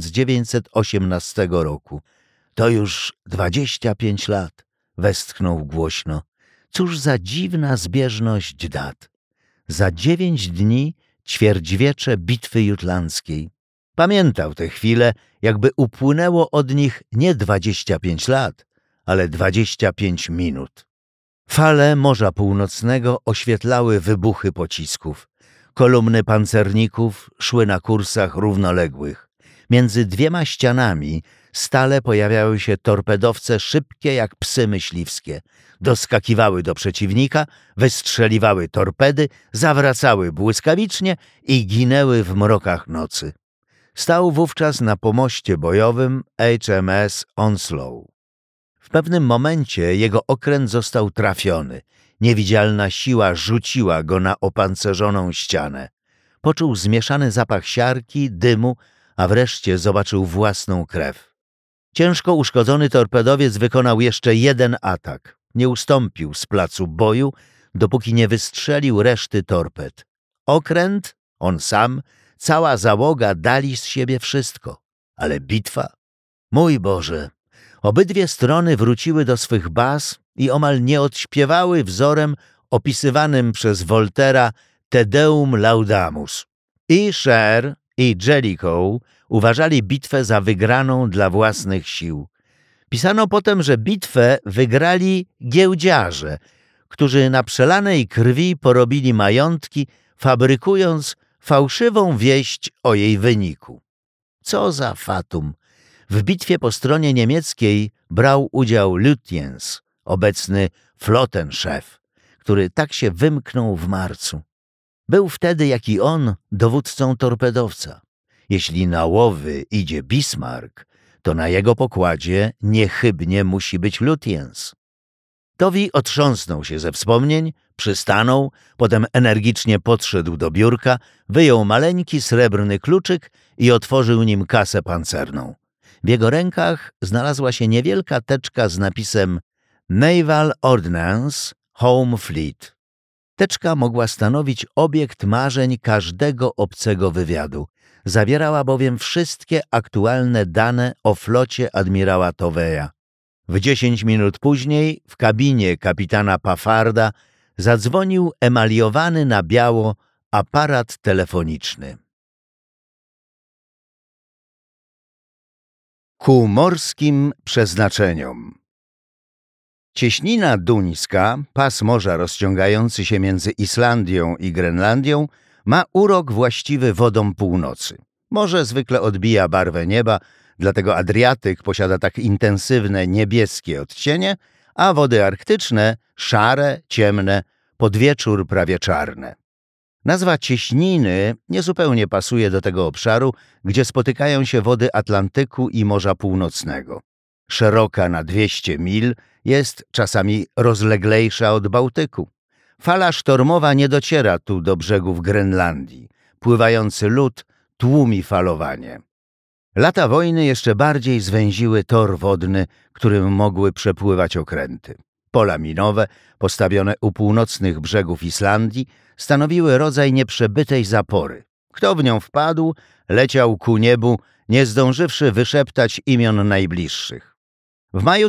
1918 roku. To już 25 lat, westchnął głośno. Cóż za dziwna zbieżność dat. Za 9 dni ćwierćwiecze bitwy jutlandzkiej. Pamiętał te chwile, jakby upłynęło od nich nie 25 lat, ale 25 minut. Fale Morza Północnego oświetlały wybuchy pocisków. Kolumny pancerników szły na kursach równoległych. Między 2 ścianami stale pojawiały się torpedowce szybkie jak psy myśliwskie. Doskakiwały do przeciwnika, wystrzeliwały torpedy, zawracały błyskawicznie i ginęły w mrokach nocy. Stał wówczas na pomoście bojowym HMS Onslow. W pewnym momencie jego okręt został trafiony. Niewidzialna siła rzuciła go na opancerzoną ścianę. Poczuł zmieszany zapach siarki, dymu, a wreszcie zobaczył własną krew. Ciężko uszkodzony torpedowiec wykonał jeszcze jeden atak. Nie ustąpił z placu boju, dopóki nie wystrzelił reszty torped. Okręt, on sam, cała załoga dali z siebie wszystko. Ale bitwa? Mój Boże! Obydwie strony wróciły do swych baz i omal nie odśpiewały wzorem opisywanym przez Voltaire'a Te Deum Laudamus. I Scheer, i Jellicoe uważali bitwę za wygraną dla własnych sił. Pisano potem, że bitwę wygrali giełdziarze, którzy na przelanej krwi porobili majątki, fabrykując fałszywą wieść o jej wyniku. Co za fatum! W bitwie po stronie niemieckiej brał udział Lutyens, obecny Flottenchef, który tak się wymknął w marcu. Był wtedy, jak i on, dowódcą torpedowca. Jeśli na łowy idzie Bismarck, to na jego pokładzie niechybnie musi być Lutyens. Tovey otrząsnął się ze wspomnień, przystanął, potem energicznie podszedł do biurka, wyjął maleńki srebrny kluczyk i otworzył nim kasę pancerną. W jego rękach znalazła się niewielka teczka z napisem Naval Ordnance Home Fleet. Teczka mogła stanowić obiekt marzeń każdego obcego wywiadu. Zawierała bowiem wszystkie aktualne dane o flocie admirała Toveya. W 10 minut później w kabinie kapitana Paffarda zadzwonił emaliowany na biało aparat telefoniczny. Ku morskim przeznaczeniom. Cieśnina duńska, pas morza rozciągający się między Islandią i Grenlandią, ma urok właściwy wodom północy. Morze zwykle odbija barwę nieba, dlatego Adriatyk posiada tak intensywne niebieskie odcienie, a wody arktyczne szare, ciemne, pod wieczór prawie czarne. Nazwa cieśniny niezupełnie pasuje do tego obszaru, gdzie spotykają się wody Atlantyku i Morza Północnego. Szeroka na 200 mil, jest czasami rozleglejsza od Bałtyku. Fala sztormowa nie dociera tu do brzegów Grenlandii. Pływający lód tłumi falowanie. Lata wojny jeszcze bardziej zwęziły tor wodny, którym mogły przepływać okręty. Pola minowe, postawione u północnych brzegów Islandii, stanowiły rodzaj nieprzebytej zapory. Kto w nią wpadł, leciał ku niebu, nie zdążywszy wyszeptać imion najbliższych. W maju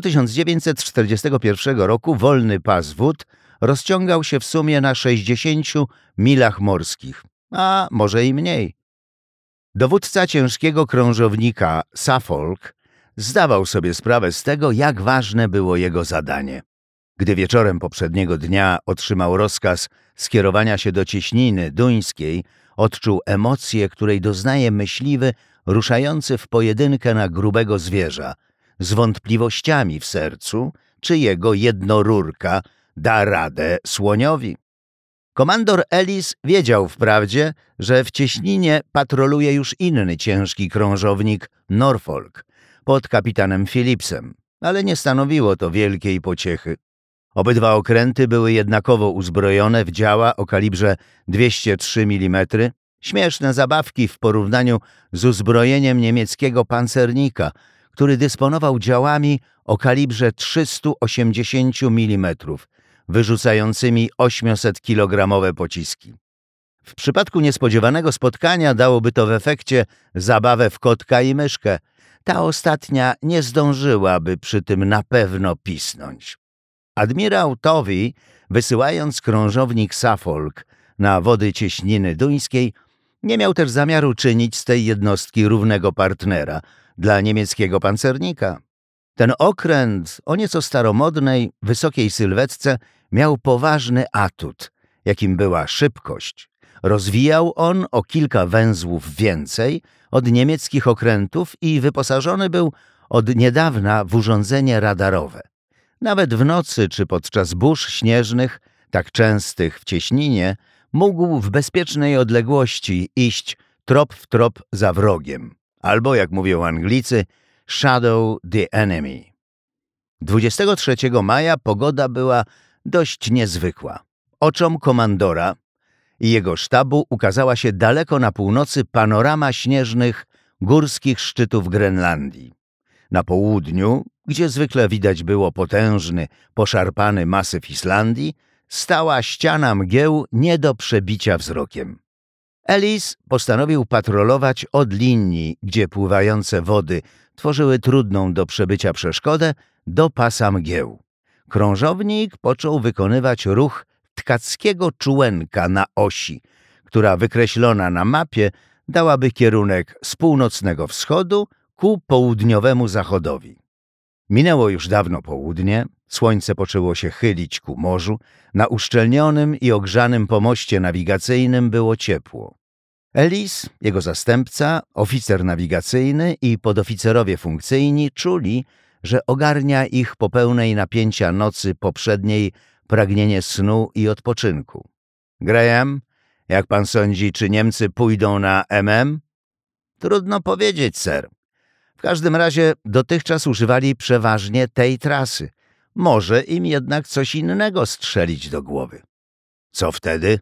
1941 roku wolny pas wód rozciągał się w sumie na 60 milach morskich, a może i mniej. Dowódca ciężkiego krążownika Suffolk zdawał sobie sprawę z tego, jak ważne było jego zadanie. Gdy wieczorem poprzedniego dnia otrzymał rozkaz skierowania się do cieśniny duńskiej, odczuł emocję, której doznaje myśliwy ruszający w pojedynkę na grubego zwierza, z wątpliwościami w sercu, czy jego jednorurka da radę słoniowi. Komandor Ellis wiedział wprawdzie, że w cieśninie patroluje już inny ciężki krążownik Norfolk pod kapitanem Phillipsem, ale nie stanowiło to wielkiej pociechy. Obydwa okręty były jednakowo uzbrojone w działa o kalibrze 203 mm, śmieszne zabawki w porównaniu z uzbrojeniem niemieckiego pancernika, który dysponował działami o kalibrze 380 mm, wyrzucającymi 800-kilogramowe pociski. W przypadku niespodziewanego spotkania dałoby to w efekcie zabawę w kotka i myszkę. Ta ostatnia nie zdążyłaby przy tym na pewno pisnąć. Admirał Tovey, wysyłając krążownik Suffolk na wody cieśniny duńskiej, nie miał też zamiaru czynić z tej jednostki równego partnera dla niemieckiego pancernika. Ten okręt o nieco staromodnej, wysokiej sylwetce miał poważny atut, jakim była szybkość. Rozwijał on o kilka węzłów więcej od niemieckich okrętów i wyposażony był od niedawna w urządzenie radarowe. Nawet w nocy czy podczas burz śnieżnych, tak częstych w cieśninie, mógł w bezpiecznej odległości iść trop w trop za wrogiem, albo, jak mówią Anglicy, shadow the enemy. 23 maja pogoda była dość niezwykła. Oczom komandora i jego sztabu ukazała się daleko na północy panorama śnieżnych górskich szczytów Grenlandii. Na południu, gdzie zwykle widać było potężny, poszarpany masyw Islandii, stała ściana mgieł nie do przebicia wzrokiem. Ellis postanowił patrolować od linii, gdzie pływające wody tworzyły trudną do przebycia przeszkodę, do pasa mgieł. Krążownik począł wykonywać ruch tkackiego czółenka na osi, która wykreślona na mapie dałaby kierunek z północnego wschodu ku południowemu zachodowi. Minęło już dawno południe, słońce poczęło się chylić ku morzu, na uszczelnionym i ogrzanym pomoście nawigacyjnym było ciepło. Ellis, jego zastępca, oficer nawigacyjny i podoficerowie funkcyjni czuli, że ogarnia ich po pełnej napięcia nocy poprzedniej pragnienie snu i odpoczynku. Graham, jak pan sądzi, czy Niemcy pójdą na MM? Trudno powiedzieć, sir. W każdym razie dotychczas używali przeważnie tej trasy. Może im jednak coś innego strzelić do głowy. Co wtedy?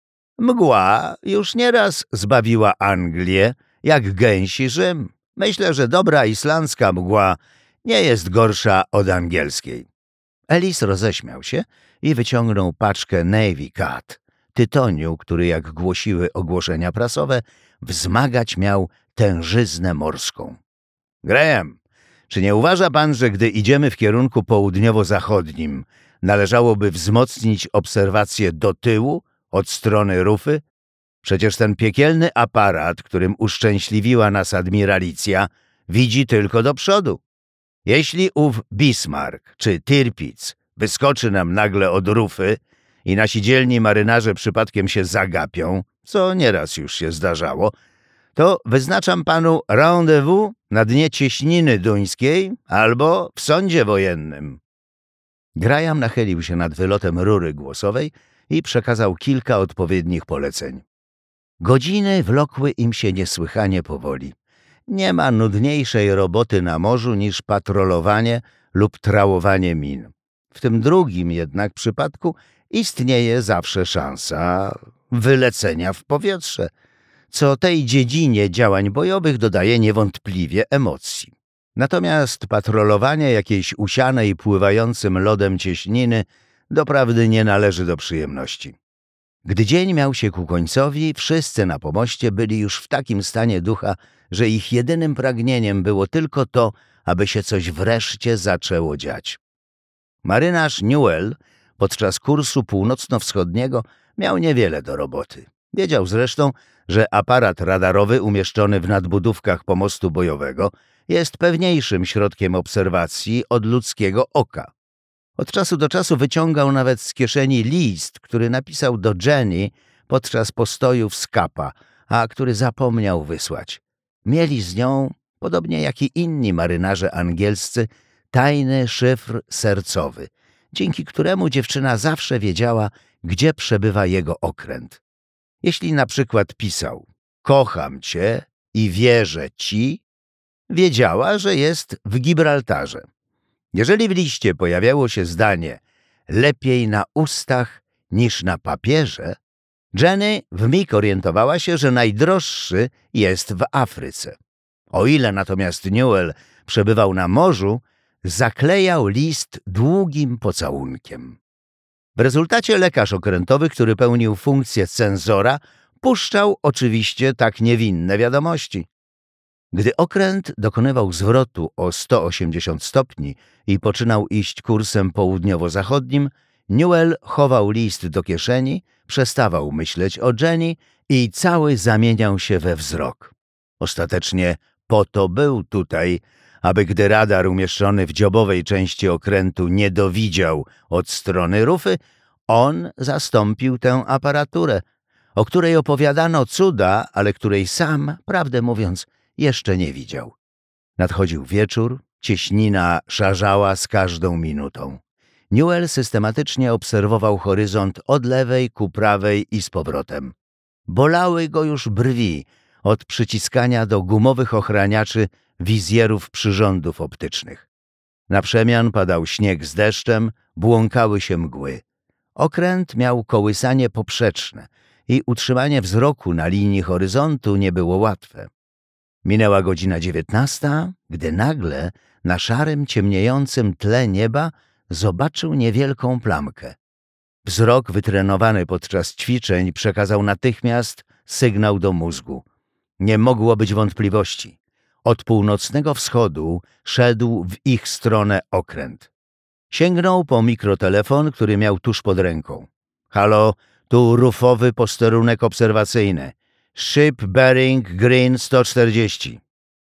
Mgła już nieraz zbawiła Anglię, jak gęsi Rzym. Myślę, że dobra islandzka mgła nie jest gorsza od angielskiej. Ellis roześmiał się i wyciągnął paczkę Navy Cat, tytoniu, który, jak głosiły ogłoszenia prasowe, wzmagać miał tężyznę morską. Graham, czy nie uważa pan, że gdy idziemy w kierunku południowo-zachodnim, należałoby wzmocnić obserwację do tyłu, od strony rufy? Przecież ten piekielny aparat, którym uszczęśliwiła nas admiralicja, widzi tylko do przodu. Jeśli ów Bismarck czy Tirpitz wyskoczy nam nagle od rufy i nasi dzielni marynarze przypadkiem się zagapią, co nieraz już się zdarzało, to wyznaczam panu rendezvous na dnie cieśniny duńskiej albo w sądzie wojennym. Graham nachylił się nad wylotem rury głosowej i przekazał kilka odpowiednich poleceń. Godziny wlokły im się niesłychanie powoli. Nie ma nudniejszej roboty na morzu niż patrolowanie lub trałowanie min. W tym drugim jednak przypadku istnieje zawsze szansa wylecenia w powietrze, co tej dziedzinie działań bojowych dodaje niewątpliwie emocji. Natomiast patrolowanie jakiejś usianej pływającym lodem cieśniny doprawdy nie należy do przyjemności. Gdy dzień miał się ku końcowi, wszyscy na pomoście byli już w takim stanie ducha, że ich jedynym pragnieniem było tylko to, aby się coś wreszcie zaczęło dziać. Marynarz Newell podczas kursu północno-wschodniego miał niewiele do roboty. Wiedział zresztą, że aparat radarowy umieszczony w nadbudówkach pomostu bojowego jest pewniejszym środkiem obserwacji od ludzkiego oka. Od czasu do czasu wyciągał nawet z kieszeni list, który napisał do Jenny podczas postoju w Scapa, a który zapomniał wysłać. Mieli z nią, podobnie jak i inni marynarze angielscy, tajny szyfr sercowy, dzięki któremu dziewczyna zawsze wiedziała, gdzie przebywa jego okręt. Jeśli na przykład pisał „Kocham cię i wierzę ci”, wiedziała, że jest w Gibraltarze. Jeżeli w liście pojawiało się zdanie „lepiej na ustach niż na papierze”, Jenny wmig orientowała się, że najdroższy jest w Afryce. O ile natomiast Newell przebywał na morzu, zaklejał list długim pocałunkiem. W rezultacie lekarz okrętowy, który pełnił funkcję cenzora, puszczał oczywiście tak niewinne wiadomości. Gdy okręt dokonywał zwrotu o 180 stopni i poczynał iść kursem południowo-zachodnim, Newell chował list do kieszeni, przestawał myśleć o Jenny i cały zamieniał się we wzrok. Ostatecznie po to był tutaj, aby gdy radar umieszczony w dziobowej części okrętu nie dowidział od strony rufy, on zastąpił tę aparaturę, o której opowiadano cuda, ale której sam, prawdę mówiąc, jeszcze nie widział. Nadchodził wieczór, cieśnina szarzała z każdą minutą. Newell systematycznie obserwował horyzont od lewej ku prawej i z powrotem. Bolały go już brwi od przyciskania do gumowych ochraniaczy wizjerów przyrządów optycznych. Na przemian padał śnieg z deszczem, błąkały się mgły. Okręt miał kołysanie poprzeczne i utrzymanie wzroku na linii horyzontu nie było łatwe. Minęła godzina 19, gdy nagle na szarym, ciemniejącym tle nieba zobaczył niewielką plamkę. Wzrok wytrenowany podczas ćwiczeń przekazał natychmiast sygnał do mózgu. Nie mogło być wątpliwości. Od północnego wschodu szedł w ich stronę okręt. Sięgnął po mikrotelefon, który miał tuż pod ręką. Halo, tu rufowy posterunek obserwacyjny. Ship bearing green 140.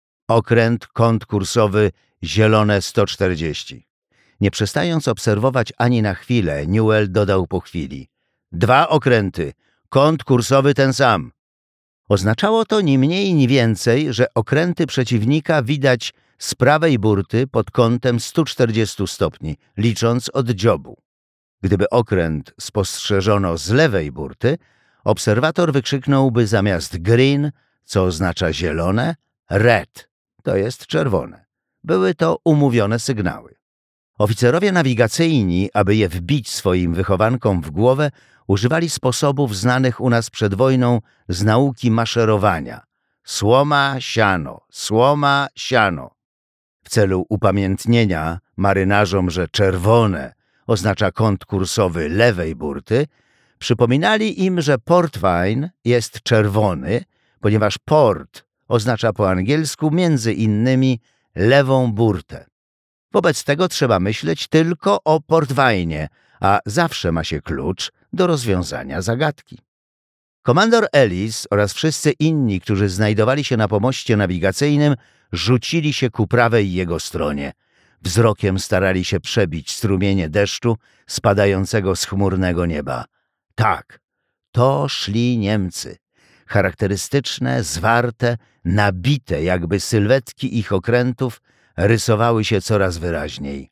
Okręt, kąt kursowy zielone 140. Nie przestając obserwować ani na chwilę, Newell dodał po chwili. 2 okręty, kąt kursowy ten sam. Oznaczało to ni mniej ni więcej, że okręty przeciwnika widać z prawej burty pod kątem 140 stopni, licząc od dziobu. Gdyby okręt spostrzeżono z lewej burty, obserwator wykrzyknąłby zamiast green, co oznacza zielone, red, to jest czerwone. Były to umówione sygnały. Oficerowie nawigacyjni, aby je wbić swoim wychowankom w głowę, używali sposobów znanych u nas przed wojną z nauki maszerowania. Słoma, siano, słoma, siano. W celu upamiętnienia marynarzom, że czerwone oznacza kąt kursowy lewej burty, przypominali im, że portwine jest czerwony, ponieważ port oznacza po angielsku między innymi lewą burtę. Wobec tego trzeba myśleć tylko o portwajnie, a zawsze ma się klucz do rozwiązania zagadki. Komandor Ellis oraz wszyscy inni, którzy znajdowali się na pomoście nawigacyjnym, rzucili się ku prawej jego stronie. Wzrokiem starali się przebić strumienie deszczu spadającego z chmurnego nieba. Tak, to szli Niemcy. Charakterystyczne, zwarte, nabite jakby sylwetki ich okrętów rysowały się coraz wyraźniej.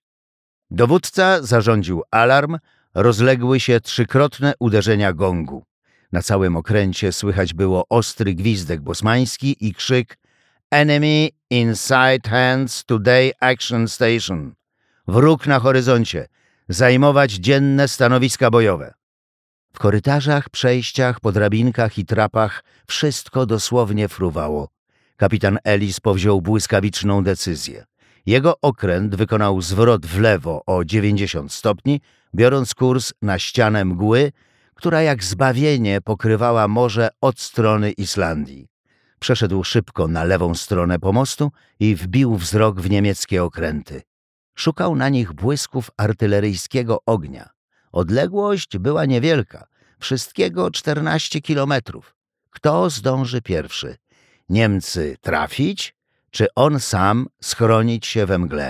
Dowódca zarządził alarm, rozległy się 3-krotne uderzenia gongu. Na całym okręcie słychać było ostry gwizdek bosmański i krzyk Enemy in sight hands today action station. Wróg na horyzoncie. Zajmować dzienne stanowiska bojowe. W korytarzach, przejściach, po drabinkach i trapach wszystko dosłownie fruwało. Kapitan Ellis powziął błyskawiczną decyzję. Jego okręt wykonał zwrot w lewo o 90 stopni, biorąc kurs na ścianę mgły, która jak zbawienie pokrywała morze od strony Islandii. Przeszedł szybko na lewą stronę pomostu i wbił wzrok w niemieckie okręty. Szukał na nich błysków artyleryjskiego ognia. Odległość była niewielka, wszystkiego 14 kilometrów. Kto zdąży pierwszy? Niemcy trafić, czy on sam schronić się we mgle?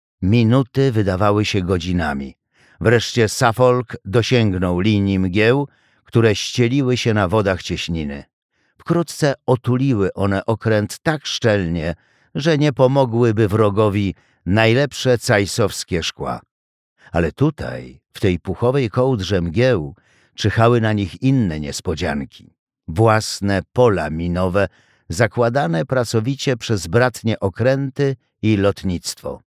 Minuty wydawały się godzinami. Wreszcie Suffolk dosięgnął linii mgieł, które ścieliły się na wodach cieśniny. Wkrótce otuliły one okręt tak szczelnie, że nie pomogłyby wrogowi najlepsze cajsowskie szkła. Ale tutaj, w tej puchowej kołdrze mgieł, czyhały na nich inne niespodzianki. Własne pola minowe, zakładane pracowicie przez bratnie okręty i lotnictwo.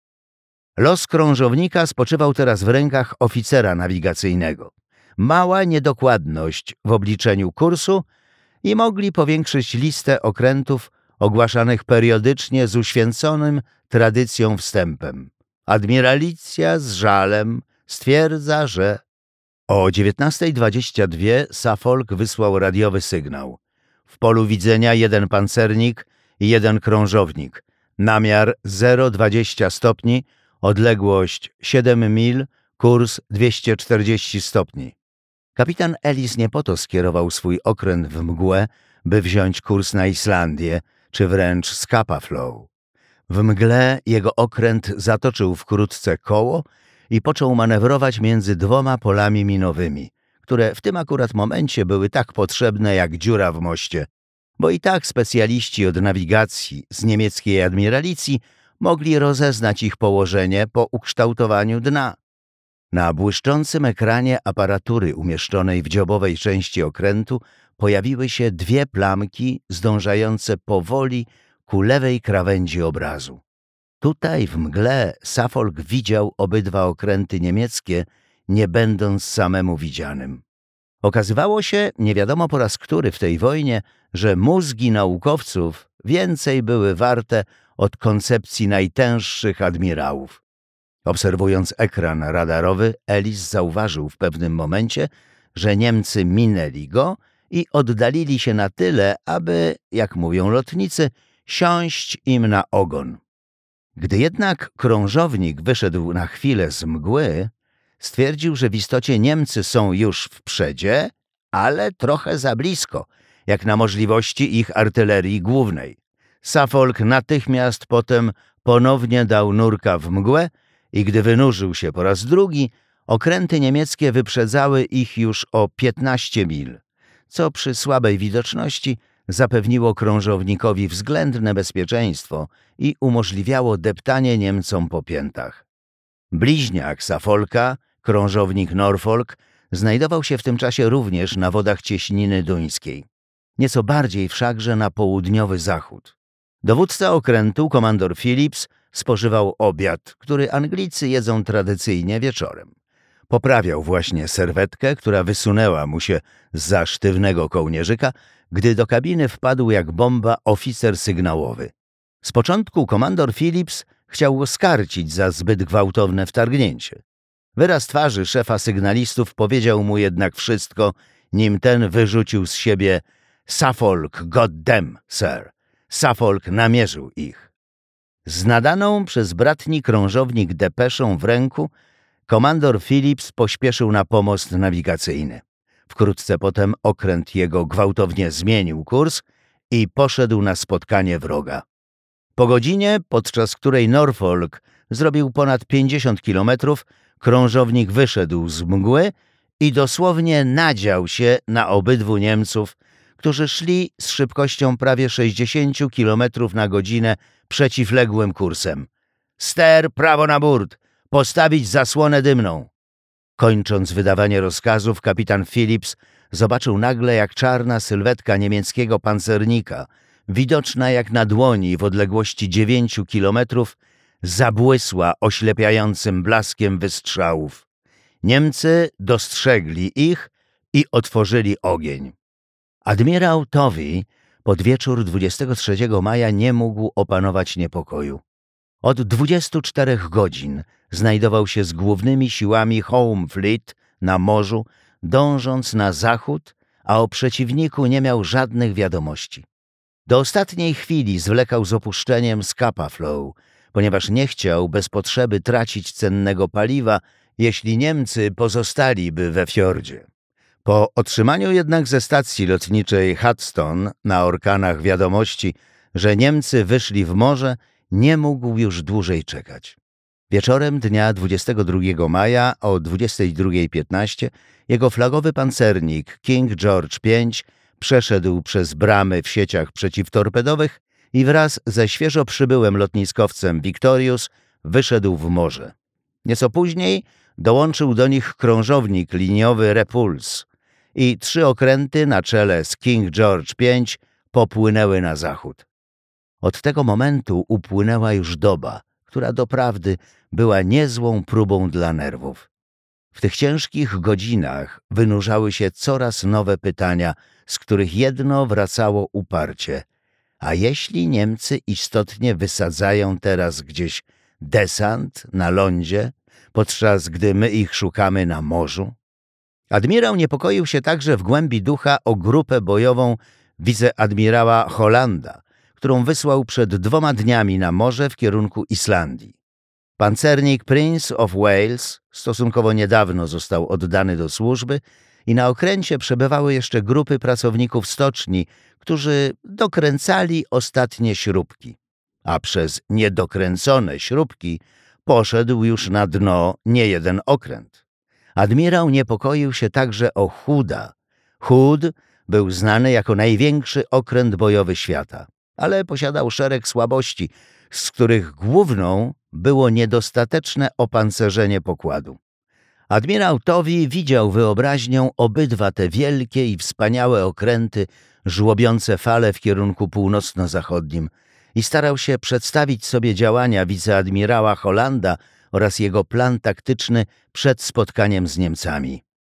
Los krążownika spoczywał teraz w rękach oficera nawigacyjnego. Mała niedokładność w obliczeniu kursu i mogli powiększyć listę okrętów ogłaszanych periodycznie z uświęconym tradycją wstępem. Admiralicja z żalem stwierdza, że o 19:22 Suffolk wysłał radiowy sygnał. W polu widzenia 1 pancernik i 1 krążownik. Namiar 0,20 stopni, odległość 7 mil, kurs 240 stopni. Kapitan Ellis nie po to skierował swój okręt w mgłę, by wziąć kurs na Islandię, czy wręcz Scapa Flow. W mgle jego okręt zatoczył wkrótce koło i począł manewrować między 2 polami minowymi, które w tym akurat momencie były tak potrzebne jak dziura w moście, bo i tak specjaliści od nawigacji z niemieckiej admiralicji mogli rozeznać ich położenie po ukształtowaniu dna. Na błyszczącym ekranie aparatury umieszczonej w dziobowej części okrętu pojawiły się 2 plamki zdążające powoli ku lewej krawędzi obrazu. Tutaj w mgle Suffolk widział obydwa okręty niemieckie, nie będąc samemu widzianym. Okazywało się, nie wiadomo po raz który w tej wojnie, że mózgi naukowców więcej były warte od koncepcji najtęższych admirałów. Obserwując ekran radarowy, Ellis zauważył w pewnym momencie, że Niemcy minęli go i oddalili się na tyle, aby, jak mówią lotnicy, siąść im na ogon. Gdy jednak krążownik wyszedł na chwilę z mgły, stwierdził, że w istocie Niemcy są już w przedzie, ale trochę za blisko, jak na możliwości ich artylerii głównej. Suffolk natychmiast potem ponownie dał nurka w mgłę i gdy wynurzył się po raz drugi, okręty niemieckie wyprzedzały ich już o 15 mil, co przy słabej widoczności zapewniło krążownikowi względne bezpieczeństwo i umożliwiało deptanie Niemcom po piętach. Bliźniak Suffolka, krążownik Norfolk, znajdował się w tym czasie również na wodach cieśniny duńskiej, nieco bardziej wszakże na południowy zachód. Dowódca okrętu, komandor Phillips, spożywał obiad, który Anglicy jedzą tradycyjnie wieczorem. Poprawiał właśnie serwetkę, która wysunęła mu się zza sztywnego kołnierzyka, gdy do kabiny wpadł jak bomba oficer sygnałowy. Z początku komandor Phillips chciał go skarcić za zbyt gwałtowne wtargnięcie. Wyraz twarzy szefa sygnalistów powiedział mu jednak wszystko, nim ten wyrzucił z siebie „Suffolk, goddamn, sir”. Suffolk namierzył ich. Z nadaną przez bratni krążownik depeszą w ręku komandor Phillips pośpieszył na pomost nawigacyjny. Wkrótce potem okręt jego gwałtownie zmienił kurs i poszedł na spotkanie wroga. Po godzinie, podczas której Norfolk zrobił ponad 50 kilometrów, krążownik wyszedł z mgły i dosłownie nadział się na obydwu Niemców, którzy szli z szybkością prawie 60 km na godzinę przeciwległym kursem. „Ster, prawo na burt! Postawić zasłonę dymną!” Kończąc wydawanie rozkazów, kapitan Phillips zobaczył nagle, jak czarna sylwetka niemieckiego pancernika, widoczna jak na dłoni w odległości 9 kilometrów, zabłysła oślepiającym blaskiem wystrzałów. Niemcy dostrzegli ich i otworzyli ogień. Admirał Tovey pod wieczór 23 maja nie mógł opanować niepokoju. Od 24 godzin znajdował się z głównymi siłami Home Fleet na morzu, dążąc na zachód, a o przeciwniku nie miał żadnych wiadomości. Do ostatniej chwili zwlekał z opuszczeniem Scapa Flow, ponieważ nie chciał bez potrzeby tracić cennego paliwa, jeśli Niemcy pozostaliby we fiordzie. Po otrzymaniu jednak ze stacji lotniczej Hudson na Orkanach wiadomości, że Niemcy wyszli w morze, nie mógł już dłużej czekać. Wieczorem dnia 22 maja o 22:15 jego flagowy pancernik King George V przeszedł przez bramy w sieciach przeciwtorpedowych i wraz ze świeżo przybyłym lotniskowcem Victorious wyszedł w morze. Nieco później dołączył do nich krążownik liniowy Repulse i 3 okręty na czele z King George V popłynęły na zachód. Od tego momentu upłynęła już doba, która doprawdy była niezłą próbą dla nerwów. W tych ciężkich godzinach wynurzały się coraz nowe pytania, z których jedno wracało uparcie. A jeśli Niemcy istotnie wysadzają teraz gdzieś desant na lądzie, podczas gdy my ich szukamy na morzu? Admirał niepokoił się także w głębi ducha o grupę bojową wiceadmirała Hollanda, którą wysłał przed 2 dniami na morze w kierunku Islandii. Pancernik Prince of Wales stosunkowo niedawno został oddany do służby i na okręcie przebywały jeszcze grupy pracowników stoczni, którzy dokręcali ostatnie śrubki, a przez niedokręcone śrubki poszedł już na dno niejeden okręt. Admirał niepokoił się także o Hooda. Hood był znany jako największy okręt bojowy świata, ale posiadał szereg słabości, z których główną było niedostateczne opancerzenie pokładu. Admirał Tovey widział wyobraźnią obydwa te wielkie i wspaniałe okręty żłobiące fale w kierunku północno-zachodnim i starał się przedstawić sobie działania wiceadmirała Hollanda oraz jego plan taktyczny przed spotkaniem z Niemcami.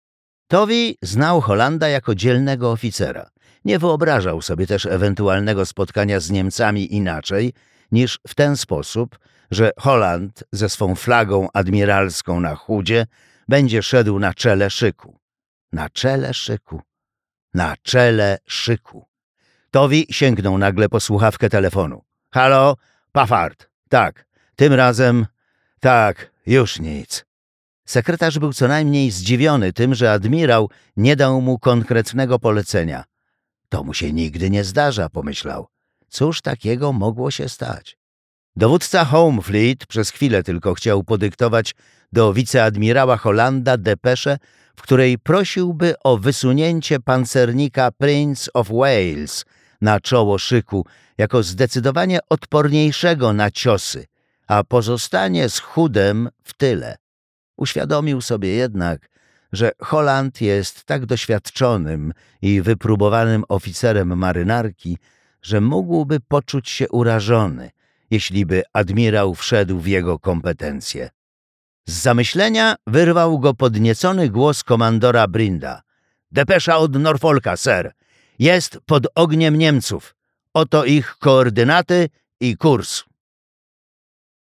Tovey znał Hollanda jako dzielnego oficera. Nie wyobrażał sobie też ewentualnego spotkania z Niemcami inaczej niż w ten sposób, że Holland ze swą flagą admiralską na chudzie będzie szedł na czele szyku. Na czele szyku. Na czele szyku. Tovey sięgnął nagle po słuchawkę telefonu. Halo, Paffard. Tak, tym razem... Tak, już nic. Sekretarz był co najmniej zdziwiony tym, że admirał nie dał mu konkretnego polecenia. To mu się nigdy nie zdarza, pomyślał. Cóż takiego mogło się stać? Dowódca Homefleet przez chwilę tylko chciał podyktować do wiceadmirała Hollanda depeszę, w której prosiłby o wysunięcie pancernika Prince of Wales na czoło szyku jako zdecydowanie odporniejszego na ciosy, a pozostanie z chudem w tyle. Uświadomił sobie jednak, że Holland jest tak doświadczonym i wypróbowanym oficerem marynarki, że mógłby poczuć się urażony, jeśli by admirał wszedł w jego kompetencje. Z zamyślenia wyrwał go podniecony głos komandora Brinda. Depesza od Norfolka, sir. Jest pod ogniem Niemców. Oto ich koordynaty i kurs.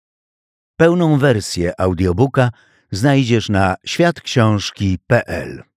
Pełną wersję audiobooka znajdziesz na światksiążki.pl.